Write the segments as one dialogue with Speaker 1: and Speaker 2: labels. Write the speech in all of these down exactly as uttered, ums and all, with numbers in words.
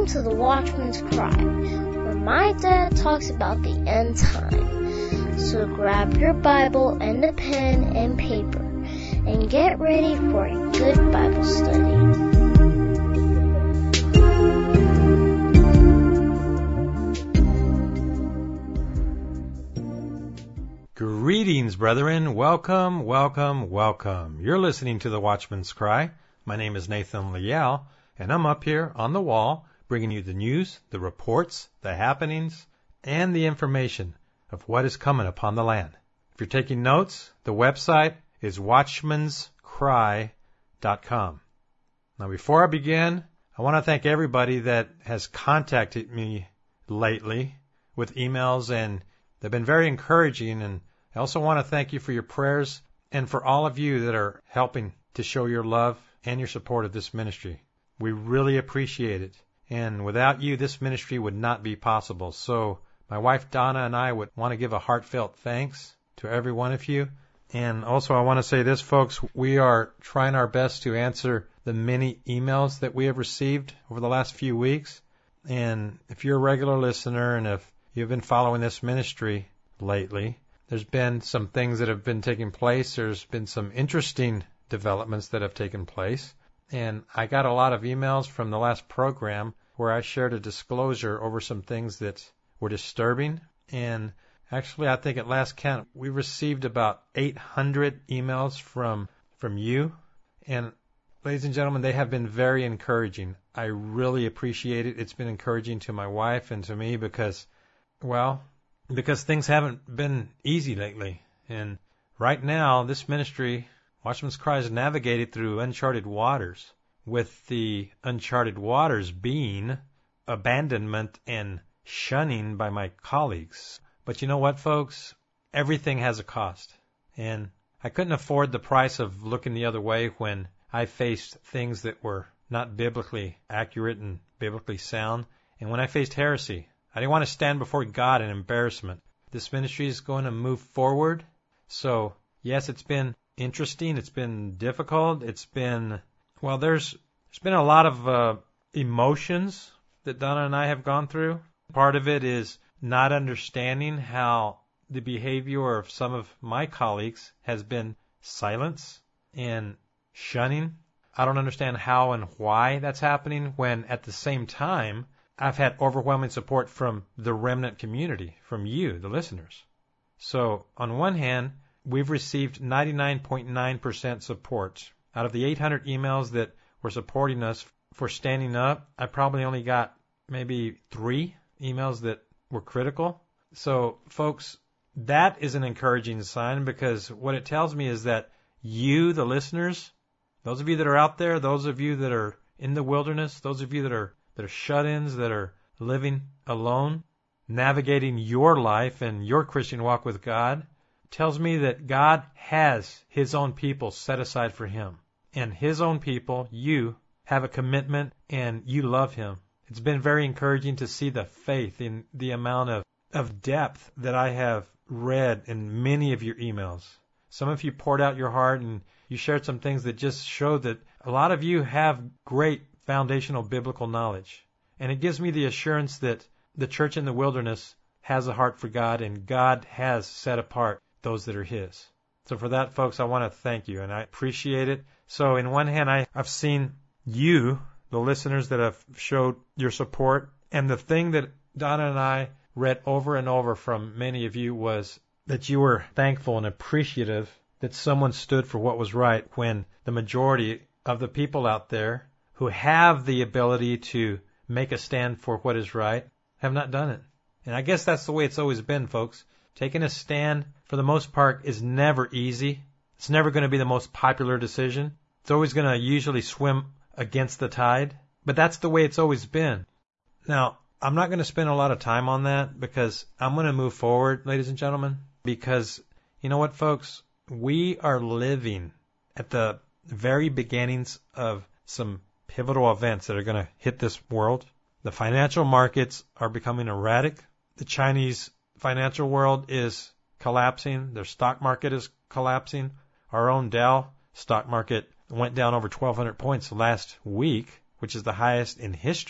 Speaker 1: to the Watchman's Cry, where my dad talks about the end time. So grab your Bible and a pen and paper, and get ready for a good Bible study.
Speaker 2: Greetings, brethren. Welcome, welcome, welcome. You're listening to the Watchman's Cry. My name is Nathan Liel, and I'm up here on the wall bringing you the news, the reports, the happenings, and the information of what is coming upon the land. If you're taking notes, the website is watchmans cry dot com. Now, before I begin, I want to thank everybody that has contacted me lately with emails, and they've been very encouraging, and I also want to thank you for your prayers and for all of you that are helping to show your love and your support of this ministry. We really appreciate it. And without you, this ministry would not be possible. So my wife Donna and I would want to give a heartfelt thanks to every one of you. And also I want to say this, folks, we are trying our best to answer the many emails that we have received over the last few weeks. And if you're a regular listener and if you've been following this ministry lately, there's been some things that have been taking place. There's been some interesting developments that have taken place. And I got a lot of emails from the last program where I shared a disclosure over some things that were disturbing. And actually, I think at last count, we received about eight hundred emails from from you. And ladies and gentlemen, they have been very encouraging. I really appreciate it. It's been encouraging to my wife and to me because, well, because things haven't been easy lately. And right now, this ministry, Watchman's Cry, is navigated through uncharted waters, with the uncharted waters being abandonment and shunning by my colleagues. But you know what, folks? Everything has a cost. And I couldn't afford the price of looking the other way when I faced things that were not biblically accurate and biblically sound. And when I faced heresy, I didn't want to stand before God in embarrassment. This ministry is going to move forward. So, yes, it's been interesting. It's been difficult. It's been, well, there's there's been a lot of uh, emotions that Donna and I have gone through. Part of it is not understanding how the behavior of some of my colleagues has been silence and shunning. I don't understand how and why that's happening when at the same time I've had overwhelming support from the remnant community, from you, the listeners. So on one hand, we've received ninety-nine point nine percent support. Out of the eight hundred emails that were supporting us for standing up, I probably only got maybe three emails that were critical. So, folks, that is an encouraging sign, because what it tells me is that you, the listeners, those of you that are out there, those of you that are in the wilderness, those of you that are that are shut-ins, that are living alone, navigating your life and your Christian walk with God, tells me that God has His own people set aside for Him. And His own people, you, have a commitment and you love Him. It's been very encouraging to see the faith in the amount of, of depth that I have read in many of your emails. Some of you poured out your heart and you shared some things that just showed that a lot of you have great foundational biblical knowledge. And it gives me the assurance that the church in the wilderness has a heart for God, and God has set apart those that are His. So for that, folks, I want to thank you, and I appreciate it. So in one hand, I, I've seen you, the listeners that have showed your support, and the thing that Donna and I read over and over from many of you was that you were thankful and appreciative that someone stood for what was right when the majority of the people out there who have the ability to make a stand for what is right have not done it. And I guess that's the way it's always been, folks. Taking a stand, for the most part, is never easy. It's never going to be the most popular decision. It's always going to usually swim against the tide. But that's the way it's always been. Now, I'm not going to spend a lot of time on that because I'm going to move forward, ladies and gentlemen, because you know what, folks? We are living at the very beginnings of some pivotal events that are going to hit this world. The financial markets are becoming erratic. The Chinese financial world is collapsing. Their stock market is collapsing. Our own Dow stock market went down over twelve hundred points last week, which is the highest in history.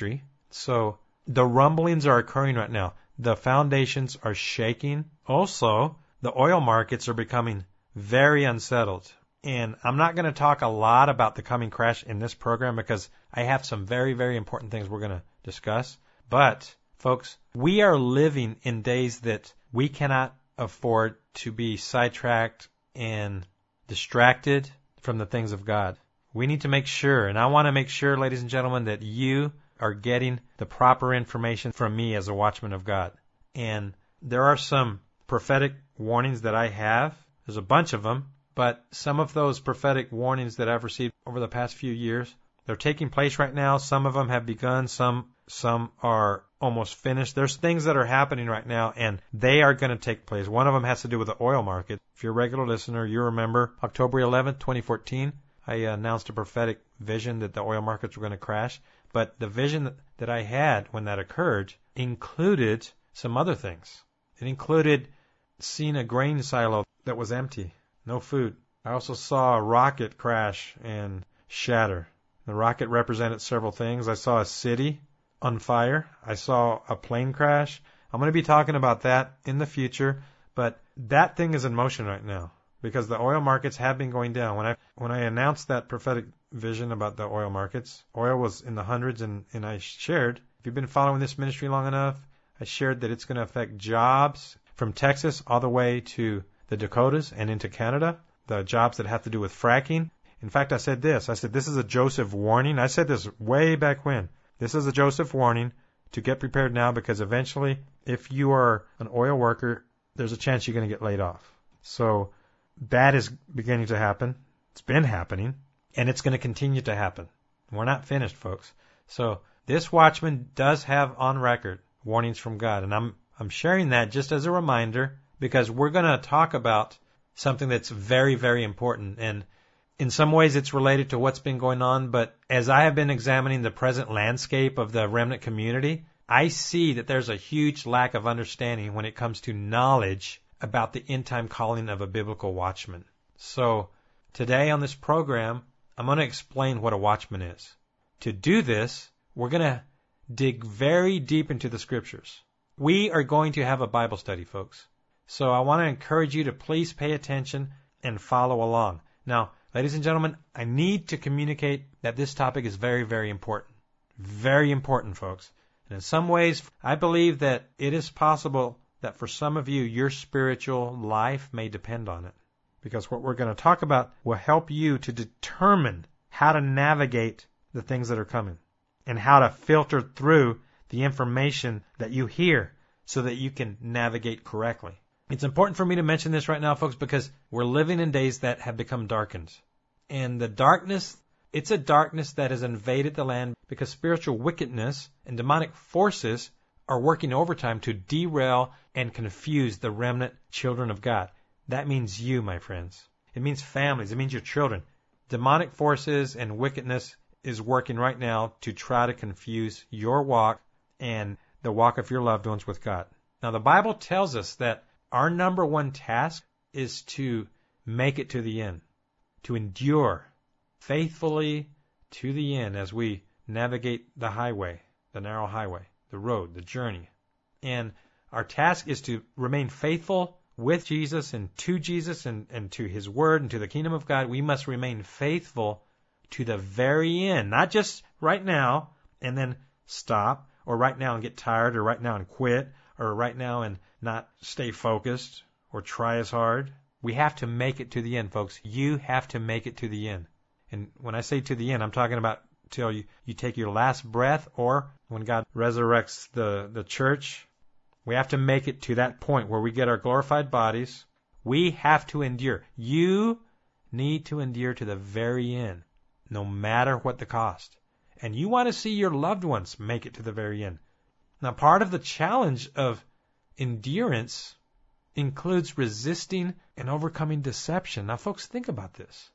Speaker 2: So the rumblings are occurring right now. The foundations are shaking. Also, the oil markets are becoming very unsettled. And I'm not going to talk a lot about the coming crash in this program because I have some very, very important things we're going to discuss. But, folks, we are living in days that we cannot afford to be sidetracked and distracted from the things of God. We need to make sure, and I want to make sure, ladies and gentlemen, that you are getting the proper information from me as a watchman of God. And there are some prophetic warnings that I have. There's a bunch of them, but some of those prophetic warnings that I've received over the past few years, they're taking place right now. Some of them have begun. Some some are almost finished. There's things that are happening right now, and they are going to take place. One of them has to do with the oil market. If you're a regular listener, you remember October eleventh, twenty fourteen, I announced a prophetic vision that the oil markets were going to crash. But the vision that I had when that occurred included some other things. It included seeing a grain silo that was empty, no food. I also saw a rocket crash and shatter. The rocket represented several things. I saw a city on fire. I saw a plane crash. I'm going to be talking about that in the future, but that thing is in motion right now because the oil markets have been going down. When I when I announced that prophetic vision about the oil markets, oil was in the hundreds, and, and I shared, if you've been following this ministry long enough, I shared that it's going to affect jobs from Texas all the way to the Dakotas and into Canada, the jobs that have to do with fracking. In fact, I said this. I said, this is a Joseph warning. I said this way back when. This is a Joseph warning to get prepared now because eventually, if you are an oil worker, there's a chance you're going to get laid off. So that is beginning to happen. It's been happening, and it's going to continue to happen. We're not finished, folks. So this watchman does have on record warnings from God, and I'm I'm sharing that just as a reminder because we're going to talk about something that's very, very important. And in some ways, it's related to what's been going on. But as I have been examining the present landscape of the remnant community, I see that there's a huge lack of understanding when it comes to knowledge about the end-time calling of a biblical watchman. So today on this program, I'm going to explain what a watchman is. To do this, we're going to dig very deep into the scriptures. We are going to have a Bible study, folks. So I want to encourage you to please pay attention and follow along. Now, ladies and gentlemen, I need to communicate that this topic is very, very important. Very important, folks. And in some ways, I believe that it is possible that for some of you, your spiritual life may depend on it. Because what we're going to talk about will help you to determine how to navigate the things that are coming and how to filter through the information that you hear so that you can navigate correctly. It's important for me to mention this right now, folks, because we're living in days that have become darkened. And the darkness, it's a darkness that has invaded the land because spiritual wickedness and demonic forces are working overtime to derail and confuse the remnant children of God. That means you, my friends. It means families. It means your children. Demonic forces and wickedness is working right now to try to confuse your walk and the walk of your loved ones with God. Now, the Bible tells us that our number one task is to make it to the end, to endure faithfully to the end as we navigate the highway, the narrow highway, the road, the journey. And our task is to remain faithful with Jesus and to Jesus and, and to His Word and to the kingdom of God. We must remain faithful to the very end, not just right now and then stop, or right now and get tired, or right now and quit, or right now and not stay focused or try as hard. We have to make it to the end, folks. You have to make it to the end. And when I say to the end, I'm talking about till you, you take your last breath, or when God resurrects the, the church. We have to make it to that point where we get our glorified bodies. We have to endure. You need to endure to the very end, no matter what the cost. And you want to see your loved ones make it to the very end. Now, part of the challenge of endurance includes resisting and overcoming deception. Now, folks, think about this.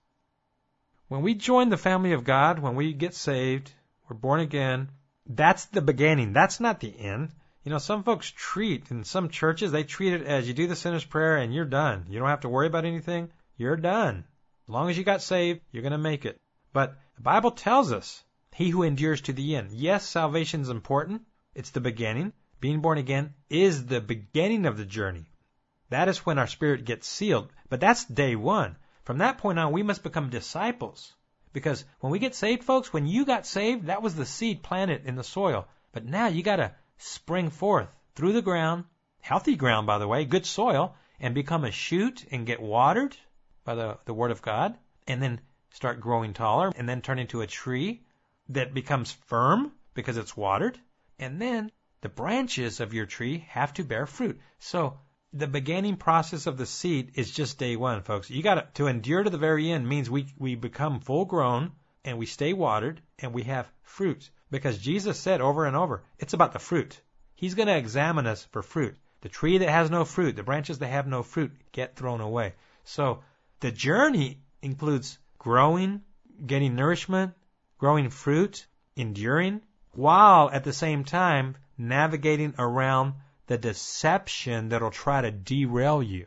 Speaker 2: When we join the family of God, when we get saved, we're born again, that's the beginning. That's not the end. You know, some folks treat, in some churches, they treat it as you do the sinner's prayer and you're done. You don't have to worry about anything. You're done. As long as you got saved, you're going to make it. But the Bible tells us He who endures to the end. Yes, salvation is important. It's the beginning. Being born again is the beginning of the journey. That is when our spirit gets sealed. But that's day one. From that point on, we must become disciples. Because when we get saved, folks, when you got saved, that was the seed planted in the soil. But now you got to spring forth through the ground, healthy ground, by the way, good soil, and become a shoot and get watered by the, the Word of God, and then start growing taller, and then turn into a tree that becomes firm because it's watered, and then the branches of your tree have to bear fruit. So the beginning process of the seed is just day one, folks. You got to, to endure to the very end means we, we become full grown, and we stay watered, and we have fruit. Because Jesus said over and over, it's about the fruit. He's going to examine us for fruit. The tree that has no fruit, the branches that have no fruit, get thrown away. So the journey includes growing, getting nourishment, growing fruit, enduring, while at the same time navigating around the deception that'll try to derail you.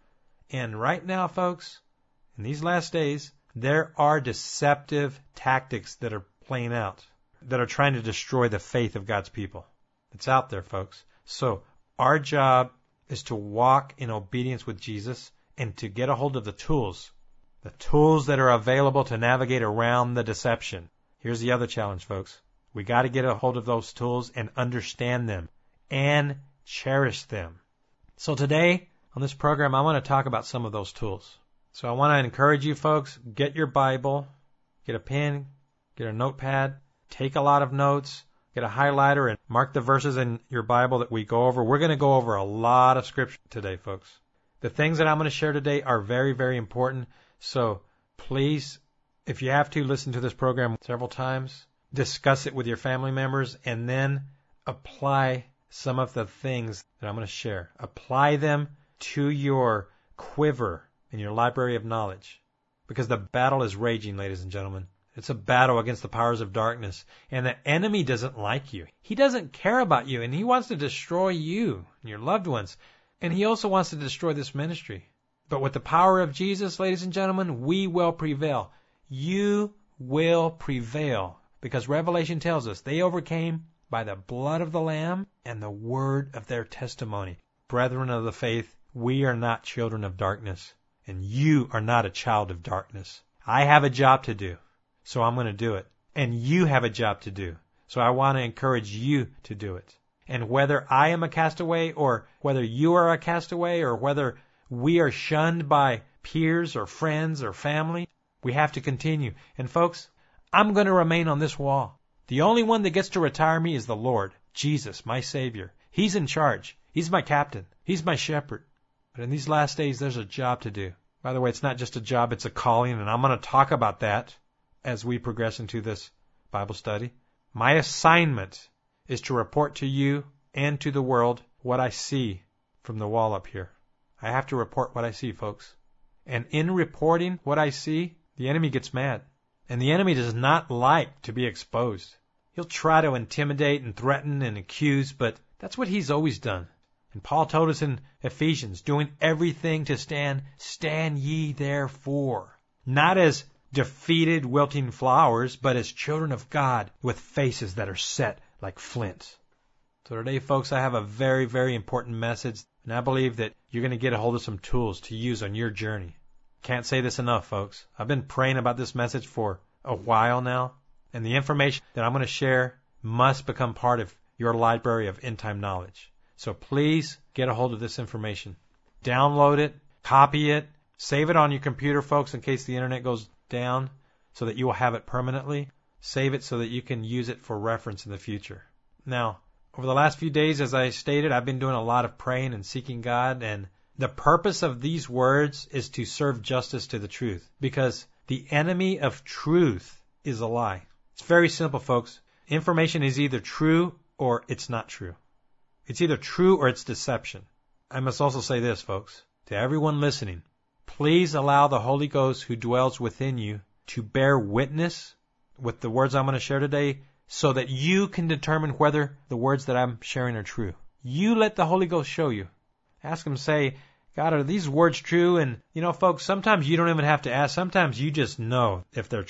Speaker 2: And right now, folks, in these last days, there are deceptive tactics that are playing out, that are trying to destroy the faith of God's people. It's out there, folks. So our job is to walk in obedience with Jesus and to get a hold of the tools, the tools that are available to navigate around the deception. Here's the other challenge, folks. We got to get a hold of those tools and understand them and cherish them. So today on this program, I want to talk about some of those tools. So I want to encourage you folks, get your Bible, get a pen, get a notepad, take a lot of notes, get a highlighter, and mark the verses in your Bible that we go over. We're going to go over a lot of scripture today, folks. The things that I'm going to share today are very, very important. So please, if you have to, listen to this program several times, discuss it with your family members, and then apply some of the things that I'm going to share. Apply them to your quiver in your library of knowledge. Because the battle is raging, ladies and gentlemen. It's a battle against the powers of darkness. And the enemy doesn't like you. He doesn't care about you. And he wants to destroy you and your loved ones. And he also wants to destroy this ministry. But with the power of Jesus, ladies and gentlemen, we will prevail. You will prevail. Because Revelation tells us they overcame by the blood of the Lamb and the word of their testimony. Brethren of the faith, we are not children of darkness. And you are not a child of darkness. I have a job to do. So I'm going to do it. And you have a job to do. So I want to encourage you to do it. And whether I am a castaway or whether you are a castaway or whether we are shunned by peers or friends or family, we have to continue. And folks, I'm going to remain on this wall. The only one that gets to retire me is the Lord, Jesus, my Savior. He's in charge. He's my captain. He's my shepherd. But in these last days, there's a job to do. By the way, it's not just a job, it's a calling, and I'm going to talk about that as we progress into this Bible study. My assignment is to report to you and to the world what I see from the wall up here. I have to report what I see, folks. And in reporting what I see, the enemy gets mad. And the enemy does not like to be exposed. He'll try to intimidate and threaten and accuse, but that's what he's always done. And Paul told us in Ephesians, doing everything to stand, stand ye therefore. Not as defeated, wilting flowers, but as children of God with faces that are set like flint. So today, folks, I have a very, very important message, and I believe that you're going to get a hold of some tools to use on your journey. Can't say this enough, folks. I've been praying about this message for a while now, and the information that I'm going to share must become part of your library of end-time knowledge. So please get a hold of this information. Download it, copy it, save it on your computer, folks, in case the internet goes down, so that you will have it permanently. Save it so that you can use it for reference in the future. Now, over the last few days, as I stated, I've been doing a lot of praying and seeking God, and the purpose of these words is to serve justice to the truth, because the enemy of truth is a lie. It's very simple, folks. Information is either true or it's not true. It's either true or it's deception. I must also say this, folks, to everyone listening, please allow the Holy Ghost who dwells within you to bear witness with the words I'm going to share today, so that you can determine whether the words that I'm sharing are true. You let the Holy Ghost show you. Ask him, say, God, are these words true? And, you know, folks, sometimes you don't even have to ask. Sometimes you just know if they're true.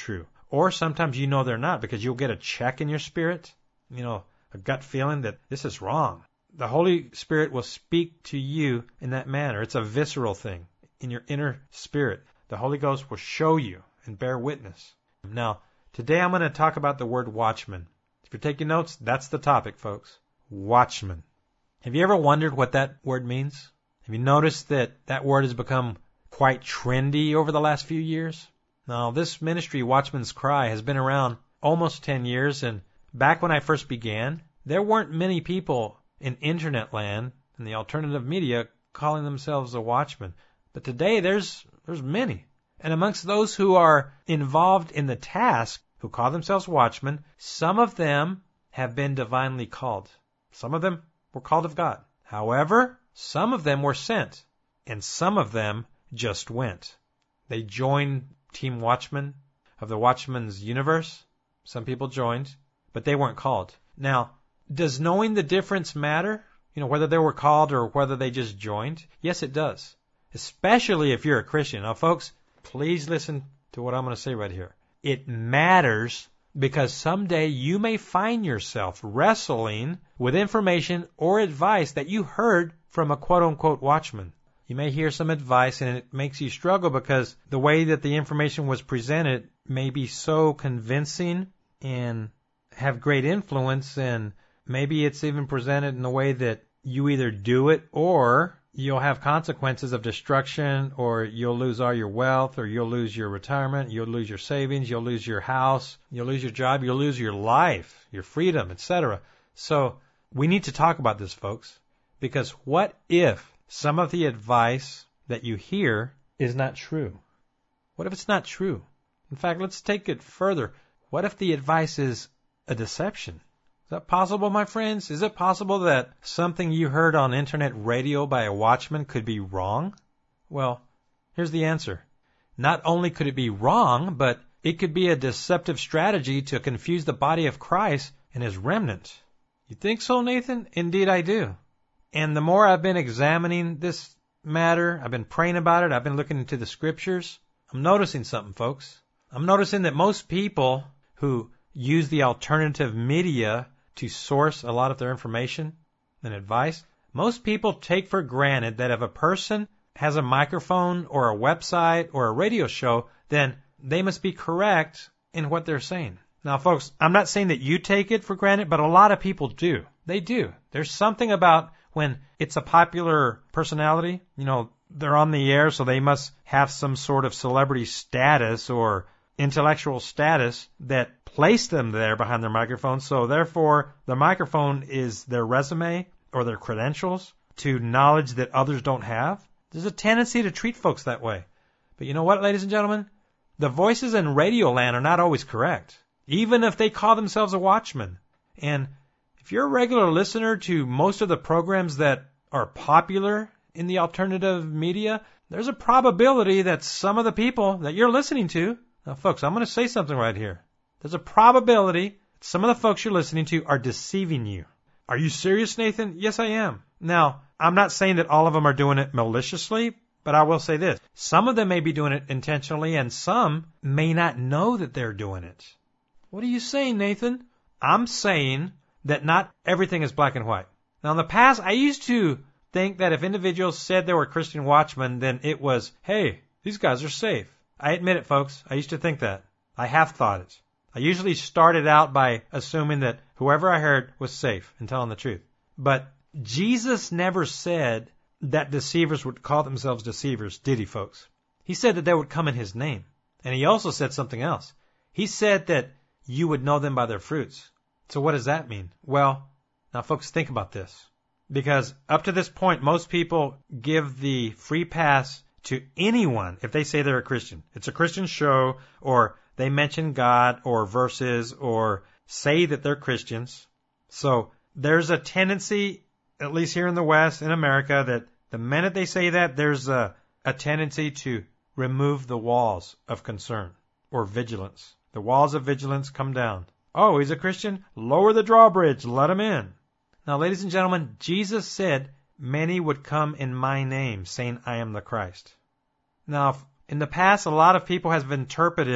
Speaker 2: Or sometimes you know they're not because you'll get a check in your spirit, you know, a gut feeling that this is wrong. The Holy Spirit will speak to you in that manner. It's a visceral thing in your inner spirit. The Holy Ghost will show you and bear witness. Now, today I'm going to talk about the word watchman. If you're taking notes, that's the topic, folks. Watchman. Have you ever wondered what that word means? Have you noticed that that word has become quite trendy over the last few years? Now, this ministry, Watchman's Cry, has been around almost ten years, and back when I first began, there weren't many people in internet land and the alternative media calling themselves a watchman. But today, there's there's many. And amongst those who are involved in the task, who call themselves watchmen, some of them have been divinely called. Some of them were called of God. However, some of them were sent, and some of them just went. They joined Team Watchman of the Watchman's universe. Some people joined, but they weren't called. Now, does knowing the difference matter? You know, whether they were called or whether they just joined? Yes, it does. Especially if you're a Christian. Now, folks, please listen to what I'm going to say right here. It matters because someday you may find yourself wrestling with information or advice that you heard from a quote-unquote watchman. You may hear some advice and it makes you struggle because the way that the information was presented may be so convincing and have great influence, and maybe it's even presented in a way that you either do it or you'll have consequences of destruction, or you'll lose all your wealth, or you'll lose your retirement, you'll lose your savings, you'll lose your house, you'll lose your job, you'll lose your life, your freedom, et cetera. So we need to talk about this, folks, because what if some of the advice that you hear is not true? What if it's not true? In fact, let's take it further. What if the advice is a deception? Is that possible, my friends? Is it possible that something you heard on internet radio by a watchman could be wrong? Well, here's the answer. Not only could it be wrong, but it could be a deceptive strategy to confuse the body of Christ and his remnant. You think so, Nathan? Indeed, I do. And the more I've been examining this matter, I've been praying about it, I've been looking into the scriptures, I'm noticing something, folks. I'm noticing that most people who use the alternative media to source a lot of their information and advice, most people take for granted that if a person has a microphone or a website or a radio show, then they must be correct in what they're saying. Now, folks, I'm not saying that you take it for granted, but a lot of people do. They do. There's something about when it's a popular personality, you know, they're on the air, so they must have some sort of celebrity status or intellectual status that placed them there behind their microphone. So therefore, the microphone is their resume or their credentials to knowledge that others don't have. There's a tendency to treat folks that way. But you know what, ladies and gentlemen? The voices in radio land are not always correct, even if they call themselves a watchman. And if you're a regular listener to most of the programs that are popular in the alternative media, there's a probability that some of the people that you're listening to, now folks, I'm going to say something right here. There's a probability some of the folks you're listening to are deceiving you. Are you serious, Nathan? Yes, I am. Now, I'm not saying that all of them are doing it maliciously, but I will say this. Some of them may be doing it intentionally, and some may not know that they're doing it. What are you saying, Nathan? I'm saying that not everything is black and white. Now, in the past, I used to think that if individuals said they were Christian watchmen, then it was, hey, these guys are safe. I admit it, folks. I used to think that. I have thought it. I usually started out by assuming that whoever I heard was safe and telling the truth. But Jesus never said that deceivers would call themselves deceivers, did he, folks? He said that they would come in his name. And he also said something else. He said that you would know them by their fruits. So what does that mean? Well, now, folks, think about this. Because up to this point, most people give the free pass to anyone if they say they're a Christian. It's a Christian show, or they mention God or verses or say that they're Christians. So there's a tendency, at least here in the West, in America, that the minute they say that, there's a, a tendency to remove the walls of concern or vigilance. The walls of vigilance come down. Oh, he's a Christian? Lower the drawbridge. Let him in. Now, ladies and gentlemen, Jesus said, many would come in my name, saying I am the Christ. Now, in the past, a lot of people have interpreted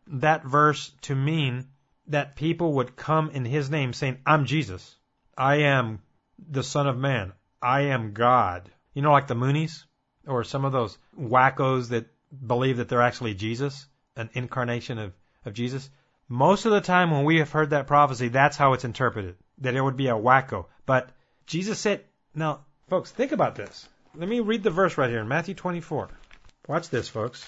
Speaker 2: that verse to mean that people would come in his name saying, I'm Jesus. I am the Son of Man. I am God. You know, like the Moonies or some of those wackos that believe that they're actually Jesus, an incarnation of, of Jesus. Most of the time when we have heard that prophecy, that's how it's interpreted, that it would be a wacko. But Jesus said, now, folks, think about this. Let me read the verse right here in Matthew twenty-four. Watch this, folks.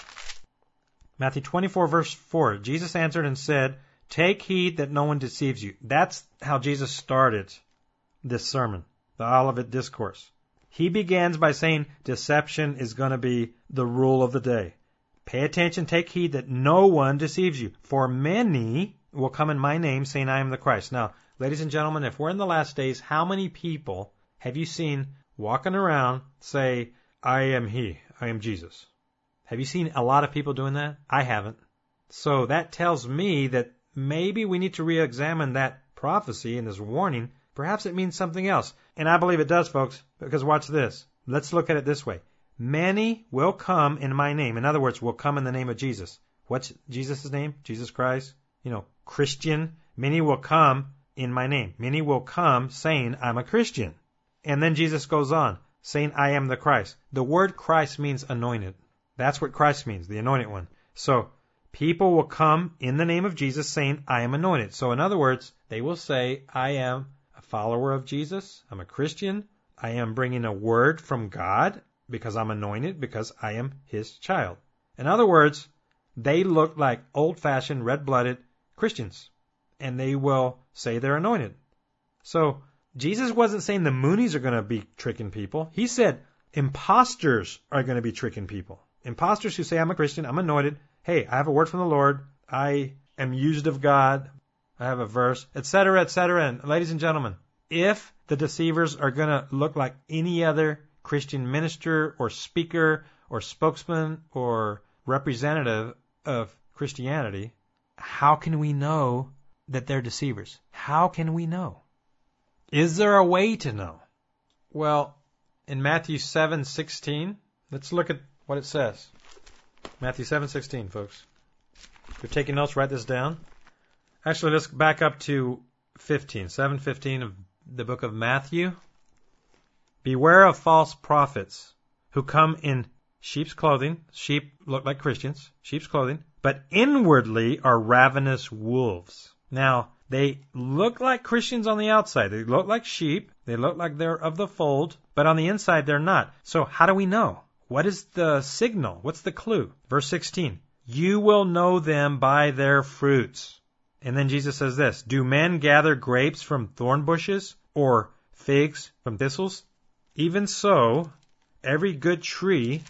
Speaker 2: Matthew twenty-four, verse four. Jesus answered and said, take heed that no one deceives you. That's how Jesus started this sermon, the Olivet Discourse. He begins by saying deception is going to be the rule of the day. Pay attention, take heed that no one deceives you. For many will come in my name saying I am the Christ. Now, ladies and gentlemen, if we're in the last days, how many people have you seen walking around say, I am he, I am Jesus? Have you seen a lot of people doing that? I haven't. So that tells me that maybe we need to re-examine that prophecy and this warning. Perhaps it means something else. And I believe it does, folks, because watch this. Let's look at it this way. Many will come in my name. In other words, will come in the name of Jesus. What's Jesus' name? Jesus Christ. You know, Christian. Many will come in my name. Many will come saying, I'm a Christian. And then Jesus goes on, saying, I am the Christ. The word Christ means anointed. That's what Christ means, the anointed one. So, people will come in the name of Jesus saying, I am anointed. So, in other words, they will say, I am a follower of Jesus. I'm a Christian. I am bringing a word from God because I'm anointed, because I am his child. In other words, they look like old-fashioned, red-blooded Christians. And they will say they're anointed. So, Jesus wasn't saying the Moonies are going to be tricking people. He said imposters are going to be tricking people. Imposters who say, I'm a Christian, I'm anointed. Hey, I have a word from the Lord. I am used of God. I have a verse, et cetera, et cetera. And ladies and gentlemen, if the deceivers are going to look like any other Christian minister or speaker or spokesman or representative of Christianity, how can we know that they're deceivers? How can we know? Is there a way to know? Well, in Matthew seven sixteen, let's look at what it says. Matthew seven sixteen, folks. If you're taking notes, write this down. Actually, let's back up to fifteen, seven fifteen of the book of Matthew. Beware of false prophets who come in sheep's clothing. Sheep look like Christians, sheep's clothing, but inwardly are ravenous wolves. Now, they look like Christians on the outside. They look like sheep. They look like they're of the fold, but on the inside they're not. So how do we know? What is the signal? What's the clue? Verse sixteen, you will know them by their fruits. And then Jesus says this, do men gather grapes from thorn bushes or figs from thistles? Even so, every good tree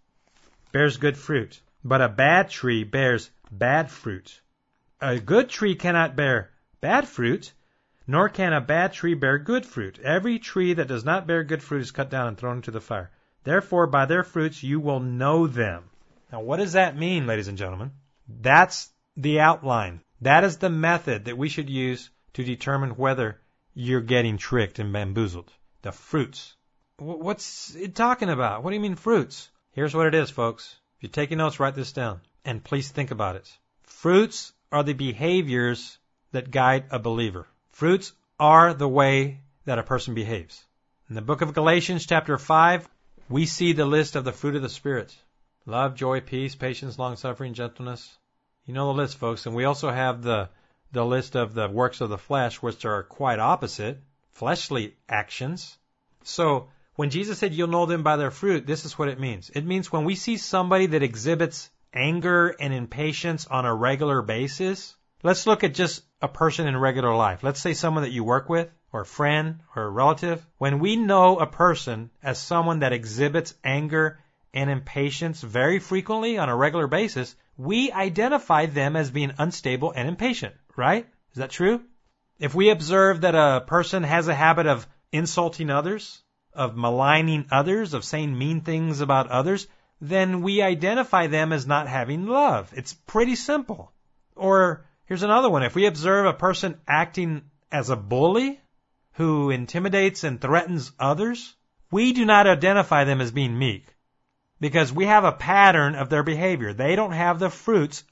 Speaker 2: bears good fruit, but a bad tree bears bad fruit. A good tree cannot bear bad fruit, nor can a bad tree bear good fruit. Every tree that does not bear good fruit is cut down and thrown into the fire. Therefore, by their fruits you will know them. Now, what does that mean, ladies and gentlemen? That's the outline. That is the method that we should use to determine whether you're getting tricked and bamboozled. The fruits. What's it talking about? What do you mean fruits? Here's what it is, folks. If you're taking notes, write this down. And please think about it. Fruits are the behaviors that guide a believer. Fruits are the way that a person behaves. In the book of Galatians, chapter five, we see the list of the fruit of the Spirit. Love, joy, peace, patience, long-suffering, gentleness. You know the list, folks. And we also have the, the list of the works of the flesh, which are quite opposite, fleshly actions. So when Jesus said you'll know them by their fruit, this is what it means. It means when we see somebody that exhibits anger and impatience on a regular basis, let's look at just a person in regular life. Let's say someone that you work with, or a friend, or a relative. When we know a person as someone that exhibits anger and impatience very frequently on a regular basis, we identify them as being unstable and impatient, right? Is that true? If we observe that a person has a habit of insulting others, of maligning others, of saying mean things about others, then we identify them as not having love. It's pretty simple. Or here's another one. If we observe a person acting as a bully who intimidates and threatens others, we do not identify them as being meek because we have a pattern of their behavior. They don't have the fruits of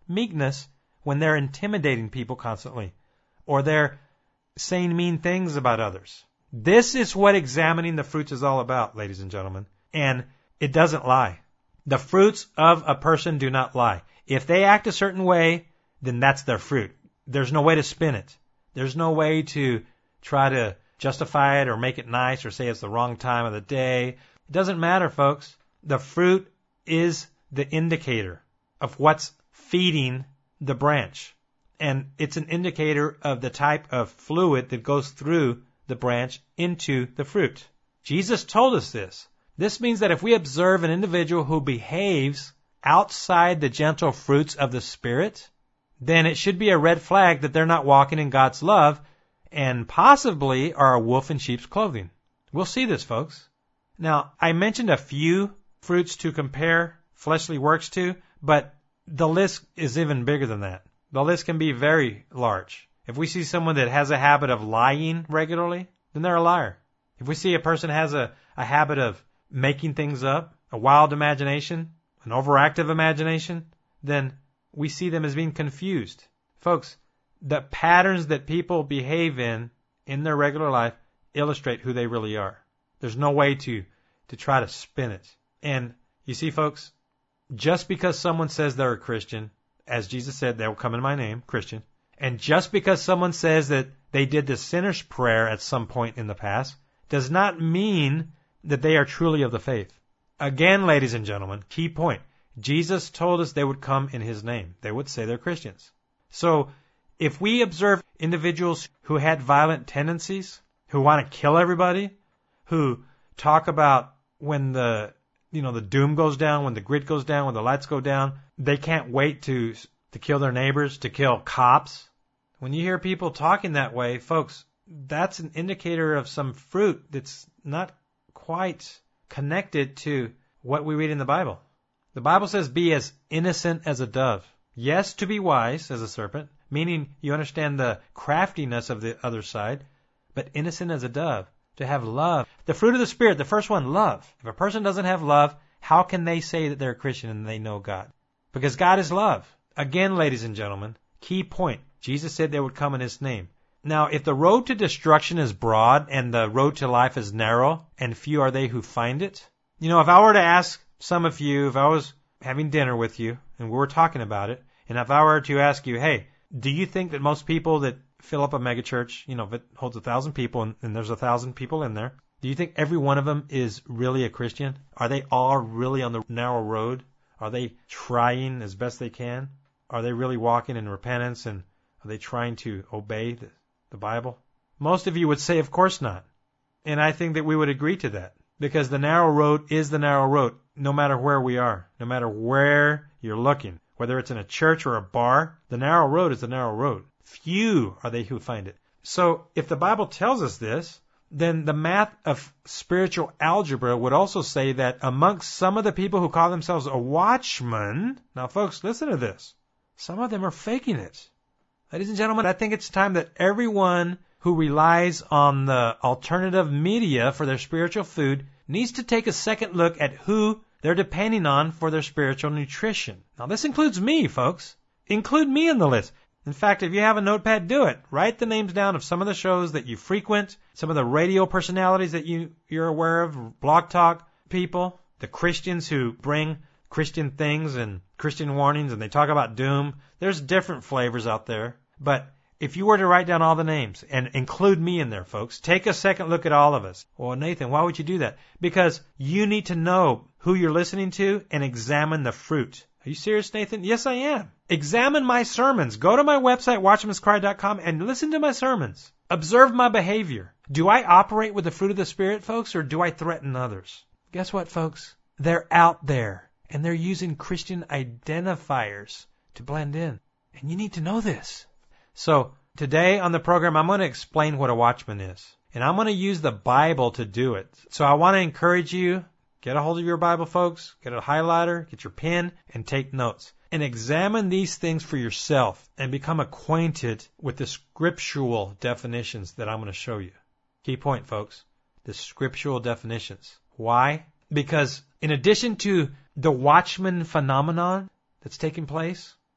Speaker 2: meekness when they're intimidating people constantly, or they're saying mean things about others. This is what examining the fruits is all about, ladies and gentlemen. And it doesn't lie. The fruits of a person do not lie. If they act a certain way, then that's their fruit. There's no way to spin it. There's no way to try to justify it or make it nice or say it's the wrong time of the day. It doesn't matter, folks. The fruit is the indicator of what's feeding the branch. And it's an indicator of the type of fluid that goes through the branch into the fruit. Jesus told us this. This means that if we observe an individual who behaves outside the gentle fruits of the Spirit, then it should be a red flag that they're not walking in God's love and possibly are a wolf in sheep's clothing. We'll see this, folks. Now, I mentioned a few fruits to compare fleshly works to, but the list is even bigger than that. The list can be very large. If we see someone that has a habit of lying regularly, then they're a liar. If we see a person has a, a habit of making things up, a wild imagination, an overactive imagination, then we see them as being confused. Folks, the patterns that people behave in, in their regular life, illustrate who they really are. There's no way to, to try to spin it. And you see, folks, just because someone says they're a Christian, as Jesus said, they will come in my name, Christian, and just because someone says that they did the sinner's prayer at some point in the past, does not mean that they are truly of the faith. Again, ladies and gentlemen, key point. Jesus told us they would come in His name. They would say they're Christians. So, if we observe individuals who had violent tendencies, who want to kill everybody, who talk about when the, you know, the doom goes down, when the grid goes down, when the lights go down, they can't wait to, to kill their neighbors, to kill cops. When you hear people talking that way, folks, that's an indicator of some fruit that's not quite connected to what we read in the Bible. The Bible says, be as innocent as a dove. Yes, to be wise as a serpent, meaning you understand the craftiness of the other side, but innocent as a dove, to have love. The fruit of the Spirit, the first one, love. If a person doesn't have love, how can they say that they're a Christian and they know God? Because God is love. Again, ladies and gentlemen, key point. Jesus said they would come in His name. Now, if the road to destruction is broad and the road to life is narrow, and few are they who find it, you know, if I were to ask some of you, if I was having dinner with you and we were talking about it, and if I were to ask you, hey, do you think that most people that fill up a megachurch, you know, if it holds a thousand people and, and there's a thousand people in there, do you think every one of them is really a Christian? Are they all really on the narrow road? Are they trying as best they can? Are they really walking in repentance, and are they trying to obey the, the Bible? Most of you would say, of course not. And I think that we would agree to that, because the narrow road is the narrow road, no matter where we are, no matter where you're looking. Whether it's in a church or a bar, the narrow road is the narrow road. Few are they who find it. So if the Bible tells us this, then the math of spiritual algebra would also say that amongst some of the people who call themselves a watchman, now folks, listen to this, some of them are faking it. Ladies and gentlemen, I think it's time that everyone who relies on the alternative media for their spiritual food needs to take a second look at who they're depending on for their spiritual nutrition. Now, this includes me, folks. Include me in the list. In fact, if you have a notepad, do it. Write the names down of some of the shows that you frequent, some of the radio personalities that you, you're aware of, Blog Talk people, the Christians who bring Christian things and Christian warnings, and they talk about doom. There's different flavors out there. But if you were to write down all the names and include me in there, folks, take a second look at all of us. Well, Nathan, why would you do that? Because you need to know who you're listening to and examine the fruit. Are you serious, Nathan? Yes, I am. Examine my sermons. Go to my website, watchman's cry dot com, and listen to my sermons. Observe my behavior. Do I operate with the fruit of the Spirit, folks, or do I threaten others? Guess what, folks? They're out there, and they're using Christian identifiers to blend in. And you need to know this. So today on the program, I'm going to explain what a watchman is. And I'm going to use the Bible to do it. So I want to encourage you, get a hold of your Bible, folks, get a highlighter, get your pen, and take notes. And examine these things for yourself and become acquainted with the scriptural definitions that I'm going to show you. Key point, folks, the scriptural definitions. Why? Because in addition to the watchman phenomenon that's taking place,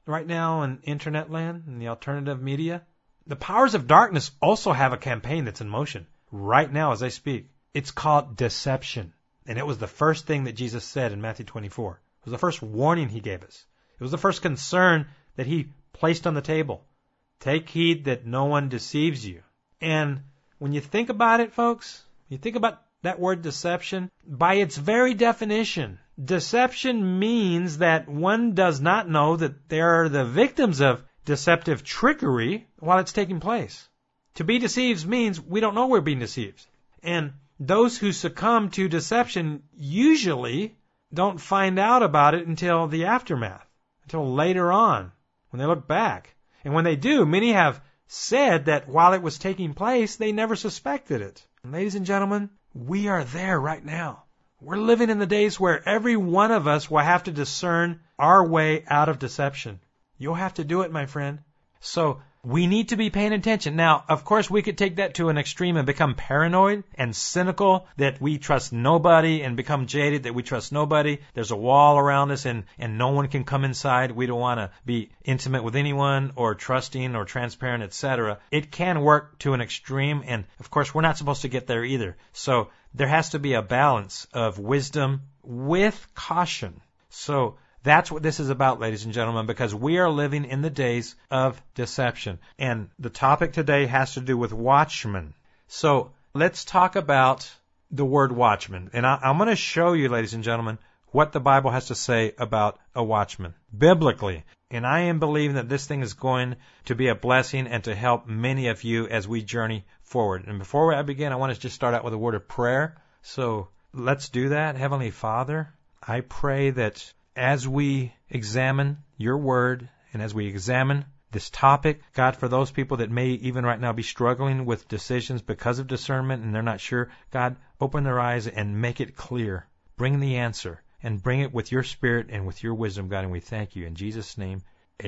Speaker 2: right now in internet land, in the alternative media? The powers of darkness also have a campaign that's in motion right now as I speak. It's called deception. And it was the first thing that Jesus said in Matthew twenty-four. It was the first warning he gave us. It was the first concern that he placed on the table. Take heed that no one deceives you. And when you think about it, folks, you think about that word deception, by its very definition, deception means that one does not know that they are the victims of deceptive trickery while it's taking place. To be deceived means we don't know we're being deceived. And those who succumb to deception usually don't find out about it until the aftermath, until later on, when they look back. And when they do, many have said that while it was taking place, they never suspected it. And ladies and gentlemen, we are there right now. We're living in the days where every one of us will have to discern our way out of deception. You'll have to do it, my friend. So we need to be paying attention. Now, of course, we could take that to an extreme and become paranoid and cynical, that we trust nobody, and become jaded that we trust nobody. There's a wall around us and, and no one can come inside. We don't want to be intimate with anyone or trusting or transparent, et cetera. It can work to an extreme, and of course, we're not supposed to get there either. So there has to be a balance of wisdom with caution. So that's what this is about, ladies and gentlemen, because we are living in the days of deception. And the topic today has to do with watchmen. So let's talk about the word watchman. And I, I'm going to show you, ladies and gentlemen, what the Bible has to say about a watchman, biblically. And I am believing that this thing is going to be a blessing and to help many of you as we journey forward. And before I begin, I want to just start out with a word of prayer. So let's do that. Heavenly Father, I pray that as we examine your word and as we examine this topic, God, for those people that may even right now be struggling with decisions because of discernment and they're not sure, God, open their eyes and make it clear. Bring the answer and bring it with your spirit and with your wisdom, God, and we thank you. In Jesus' name,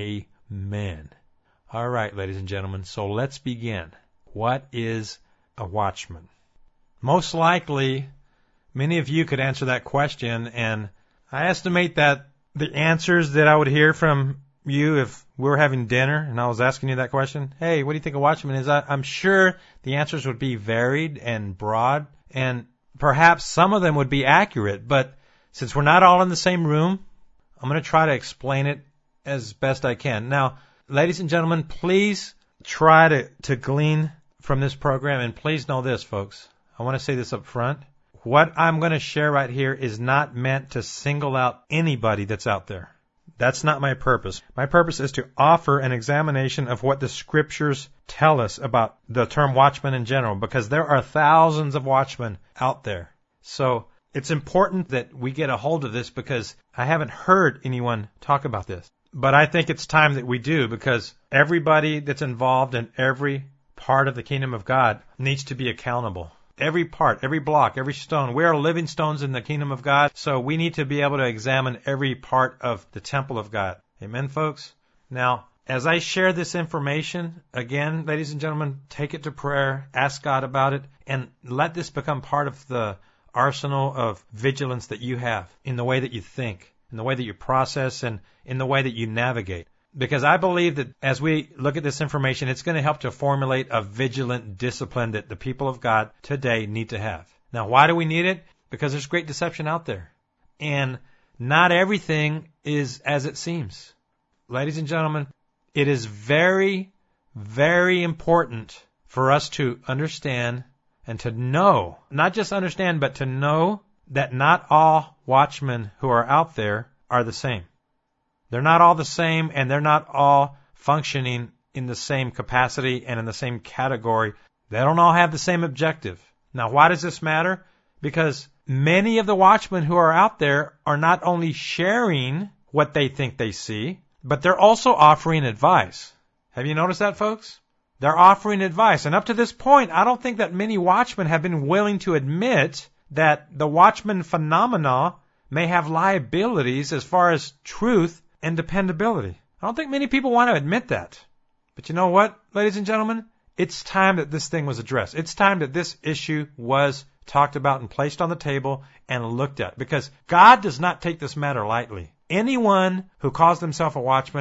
Speaker 2: amen. All right, ladies and gentlemen, so let's begin. What is a watchman? Most likely, many of you could answer that question, and I estimate that the answers that I would hear from you if we were having dinner and I was asking you that question, hey, what do you think a watchman is? I, I'm sure the answers would be varied and broad, and perhaps some of them would be accurate. But since we're not all in the same room, I'm going to try to explain it as best I can. Now, ladies and gentlemen, please try to, to glean from this program, and please know this, folks. I want to say this up front. What I'm going to share right here is not meant to single out anybody that's out there. That's not my purpose. My purpose is to offer an examination of what the scriptures tell us about the term watchman in general, because there are thousands of watchmen out there. So it's important that we get a hold of this, because I haven't heard anyone talk about this. But I think it's time that we do, because everybody that's involved in every part of the kingdom of God needs to be accountable. Every part, every block, every stone. We are living stones in the kingdom of God, so we need to be able to examine every part of the temple of God. Amen, folks? Now, as I share this information, again, ladies and gentlemen, take it to prayer, ask God about it, and let this become part of the arsenal of vigilance that you have in the way that you think, in the way that you process, and in the way that you navigate. Because I believe that as we look at this information, it's going to help to formulate a vigilant discipline that the people of God today need to have. Now, why do we need it? Because there's great deception out there. And not everything is as it seems. Ladies and gentlemen, it is very, very important for us to understand and to know, not just understand, but to know that not all watchmen who are out there are the same. They're not all the same, and they're not all functioning in the same capacity and in the same category. They don't all have the same objective. Now, why does this matter? Because many of the watchmen who are out there are not only sharing what they think they see, but they're also offering advice. Have you noticed that, folks? They're offering advice. And up to this point, I don't think that many watchmen have been willing to admit that the watchman phenomena may have liabilities as far as truth and dependability. I don't think many people want to admit that. But you know what, ladies and gentlemen? It's time that this thing was addressed. It's time that this issue was talked about and placed on the table and looked at. Because God does not take this matter lightly. Anyone who calls themselves a watchman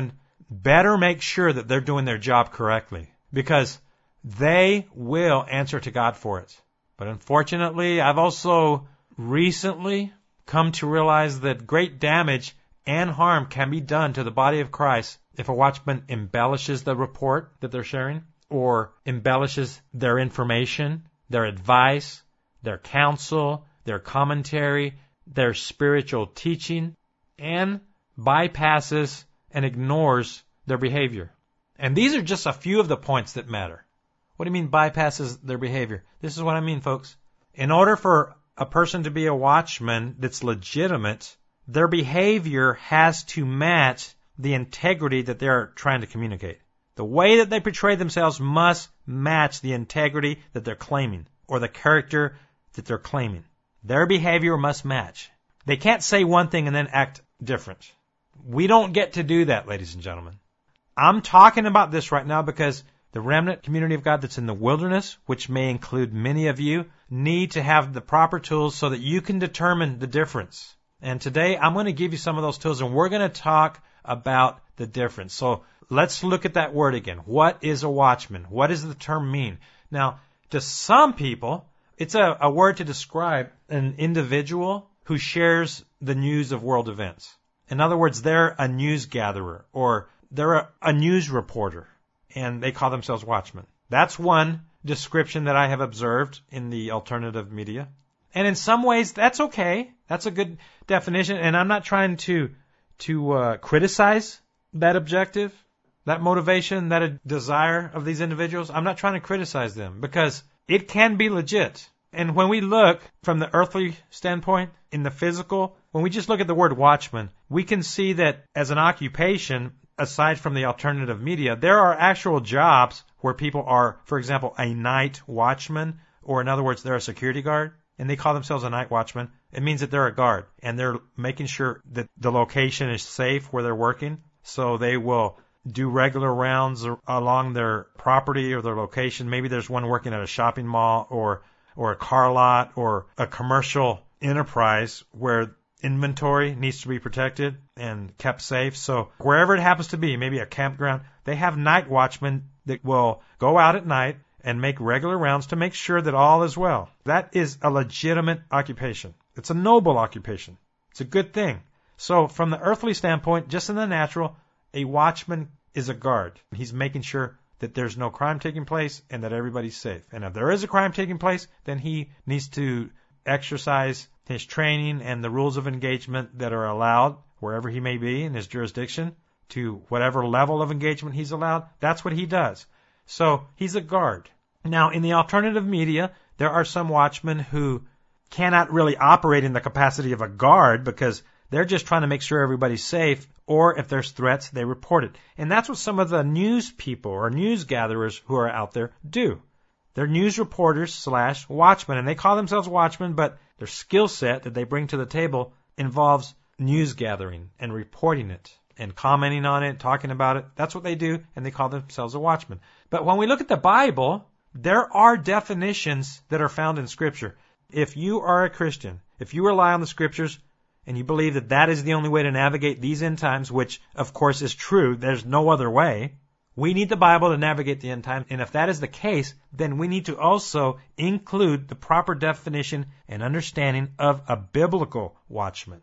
Speaker 2: better make sure that they're doing their job correctly, because they will answer to God for it. But unfortunately, I've also recently come to realize that great damage and harm can be done to the body of Christ if a watchman embellishes the report that they're sharing, or embellishes their information, their advice, their counsel, their commentary, their spiritual teaching, and bypasses and ignores their behavior. And these are just a few of the points that matter. What do you mean bypasses their behavior? This is what I mean, folks. In order for a person to be a watchman that's legitimate, their behavior has to match the integrity that they're trying to communicate. The way that they portray themselves must match the integrity that they're claiming, or the character that they're claiming. Their behavior must match. They can't say one thing and then act different. We don't get to do that, ladies and gentlemen. I'm talking about this right now because the remnant community of God that's in the wilderness, which may include many of you, need to have the proper tools so that you can determine the difference. And today I'm going to give you some of those tools, and we're going to talk about the difference. So let's look at that word again. What is a watchman? What does the term mean? Now, to some people, it's a, a word to describe an individual who shares the news of world events. In other words, they're a news gatherer, or they're a, a news reporter, and they call themselves watchmen. That's one description that I have observed in the alternative media. And in some ways, that's okay. That's a good definition, and I'm not trying to to uh, criticize that objective, that motivation, that desire of these individuals. I'm not trying to criticize them, because it can be legit. And when we look from the earthly standpoint, in the physical, when we just look at the word watchman, we can see that as an occupation, aside from the alternative media, there are actual jobs where people are, for example, a night watchman, or in other words, they're a security guard, and they call themselves a night watchman. It means that they're a guard, and they're making sure that the location is safe where they're working, so they will do regular rounds along their property or their location. Maybe there's one working at a shopping mall, or or a car lot, or a commercial enterprise where inventory needs to be protected and kept safe. So wherever it happens to be, maybe a campground, they have night watchmen that will go out at night and make regular rounds to make sure that all is well. That is a legitimate occupation. It's a noble occupation. It's a good thing. So from the earthly standpoint, just in the natural, a watchman is a guard. He's making sure that there's no crime taking place and that everybody's safe. And if there is a crime taking place, then he needs to exercise his training and the rules of engagement that are allowed wherever he may be in his jurisdiction, to whatever level of engagement he's allowed. That's what he does. So he's a guard. Now, in the alternative media, there are some watchmen who cannot really operate in the capacity of a guard, because they're just trying to make sure everybody's safe, or if there's threats, they report it. And that's what some of the news people or news gatherers who are out there do. They're news reporters slash watchmen, and they call themselves watchmen, but their skill set that they bring to the table involves news gathering and reporting it and commenting on it, talking about it. That's what they do, and they call themselves a watchman. But when we look at the Bible, there are definitions that are found in Scripture. If you are a Christian, if you rely on the Scriptures, and you believe that that is the only way to navigate these end times, which of course is true, there's no other way, we need the Bible to navigate the end times. And if that is the case, then we need to also include the proper definition and understanding of a biblical watchman.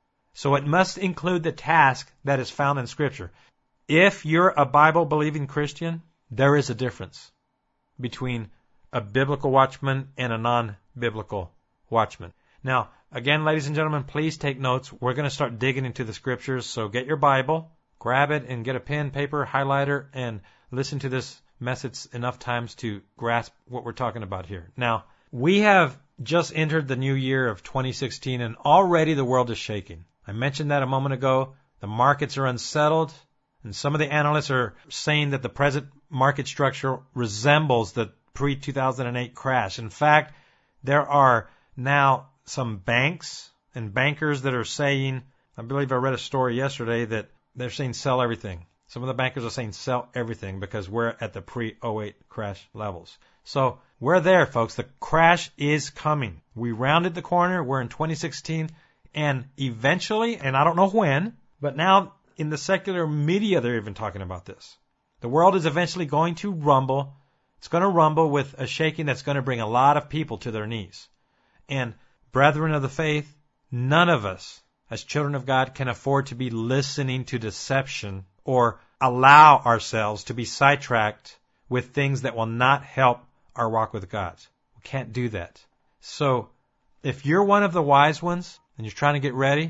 Speaker 2: So it must include the task that is found in Scripture. If you're a Bible-believing Christian, there is a difference between a biblical watchman and a non-biblical watchman. Now, again, ladies and gentlemen, please take notes. We're going to start digging into the Scriptures, so get your Bible, grab it, and get a pen, paper, highlighter, and listen to this message enough times to grasp what we're talking about here. Now, we have just entered the new year of twenty sixteen, and already the world is shaking. I mentioned that a moment ago. The markets are unsettled, and some of the analysts are saying that the present market structure resembles the pre two thousand eight crash. In fact, there are now some banks and bankers that are saying, I believe I read a story yesterday that they're saying sell everything. Some of the bankers are saying sell everything because we're at the pre oh eight crash levels. So we're there, folks. The crash is coming. We rounded the corner. We're in twenty sixteen, and eventually, and I don't know when, but now in the secular media, they're even talking about this. The world is eventually going to rumble. It's going to rumble with a shaking that's going to bring a lot of people to their knees. And brethren of the faith, none of us as children of God can afford to be listening to deception or allow ourselves to be sidetracked with things that will not help our walk with God. We can't do that. So if you're one of the wise ones and you're trying to get ready,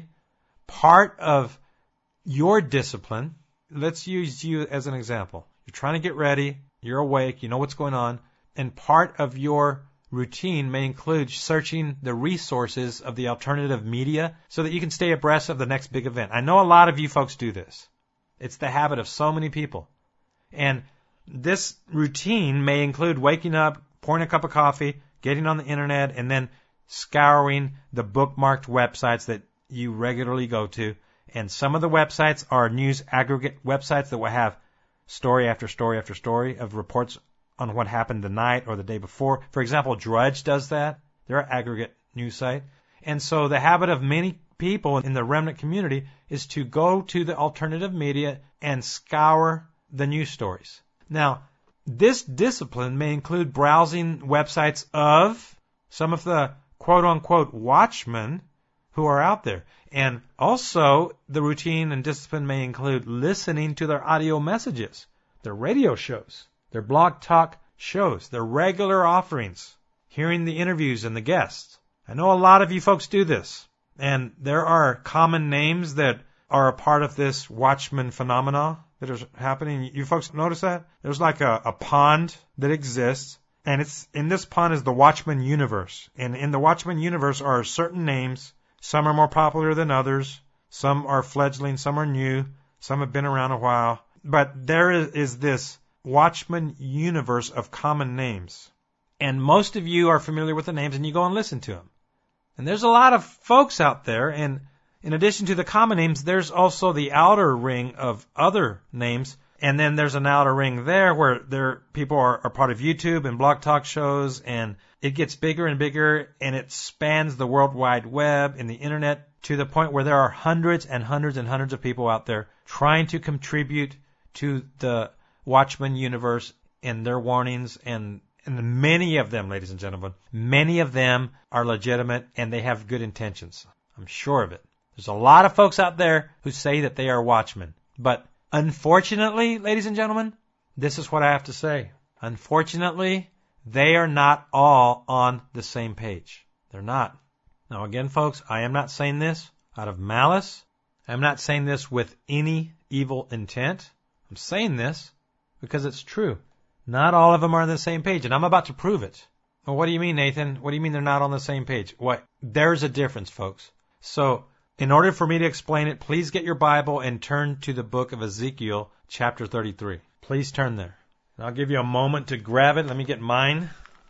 Speaker 2: part of your discipline, let's use you as an example. You're trying to get ready, you're awake, you know what's going on, and part of your routine may include searching the resources of the alternative media so that you can stay abreast of the next big event. I know a lot of you folks do this. It's the habit of so many people. And this routine may include waking up, pouring a cup of coffee, getting on the internet, and then scouring the bookmarked websites that you regularly go to. And some of the websites are news aggregate websites that will have story after story after story of reports on what happened the night or the day before. For example, Drudge does that. They're an aggregate news site. And so the habit of many people in the remnant community is to go to the alternative media and scour the news stories. Now, this discipline may include browsing websites of some of the quote-unquote watchmen who are out there. And also, the routine and discipline may include listening to their audio messages, their radio shows, their blog talk shows, their regular offerings, hearing the interviews and the guests. I know a lot of you folks do this, and there are common names that are a part of this watchman phenomena that is happening. You folks notice that? There's like a, a pond that exists, and it's in this pond is the Watchman universe. And in the Watchman universe are certain names. Some are more popular than others. Some are fledgling. Some are new. Some have been around a while. But there is, is this Watchman universe of common names. And most of you are familiar with the names, and you go and listen to them. And there's a lot of folks out there, and in addition to the common names, there's also the outer ring of other names. And then there's an outer ring there where there people are, are part of YouTube and blog talk shows, and it gets bigger and bigger, and it spans the World Wide Web and the Internet to the point where there are hundreds and hundreds and hundreds of people out there trying to contribute to the Watchman universe and their warnings, and, and many of them, ladies and gentlemen, many of them are legitimate and they have good intentions. I'm sure of it. There's a lot of folks out there who say that they are watchmen, but unfortunately, ladies and gentlemen, this is what I have to say. Unfortunately, they are not all on the same page. They're not. Now again, folks, I am not saying this out of malice. I'm not saying this with any evil intent. I'm saying this because it's true. Not all of them are on the same page, and I'm about to prove it. Well, what do you mean, Nathan? What do you mean they're not on the same page? What? There's a difference, folks. So, in order for me to explain it, please get your Bible and turn to the book of Ezekiel, chapter thirty-three. Please turn there. And I'll give you a moment to grab it. Let me get mine.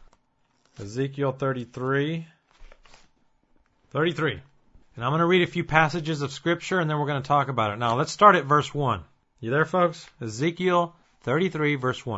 Speaker 2: Ezekiel thirty-three. thirty-three. And I'm going to read a few passages of Scripture, and then we're going to talk about it. Now, let's start at verse one. You there, folks? Ezekiel thirty-three, verse one.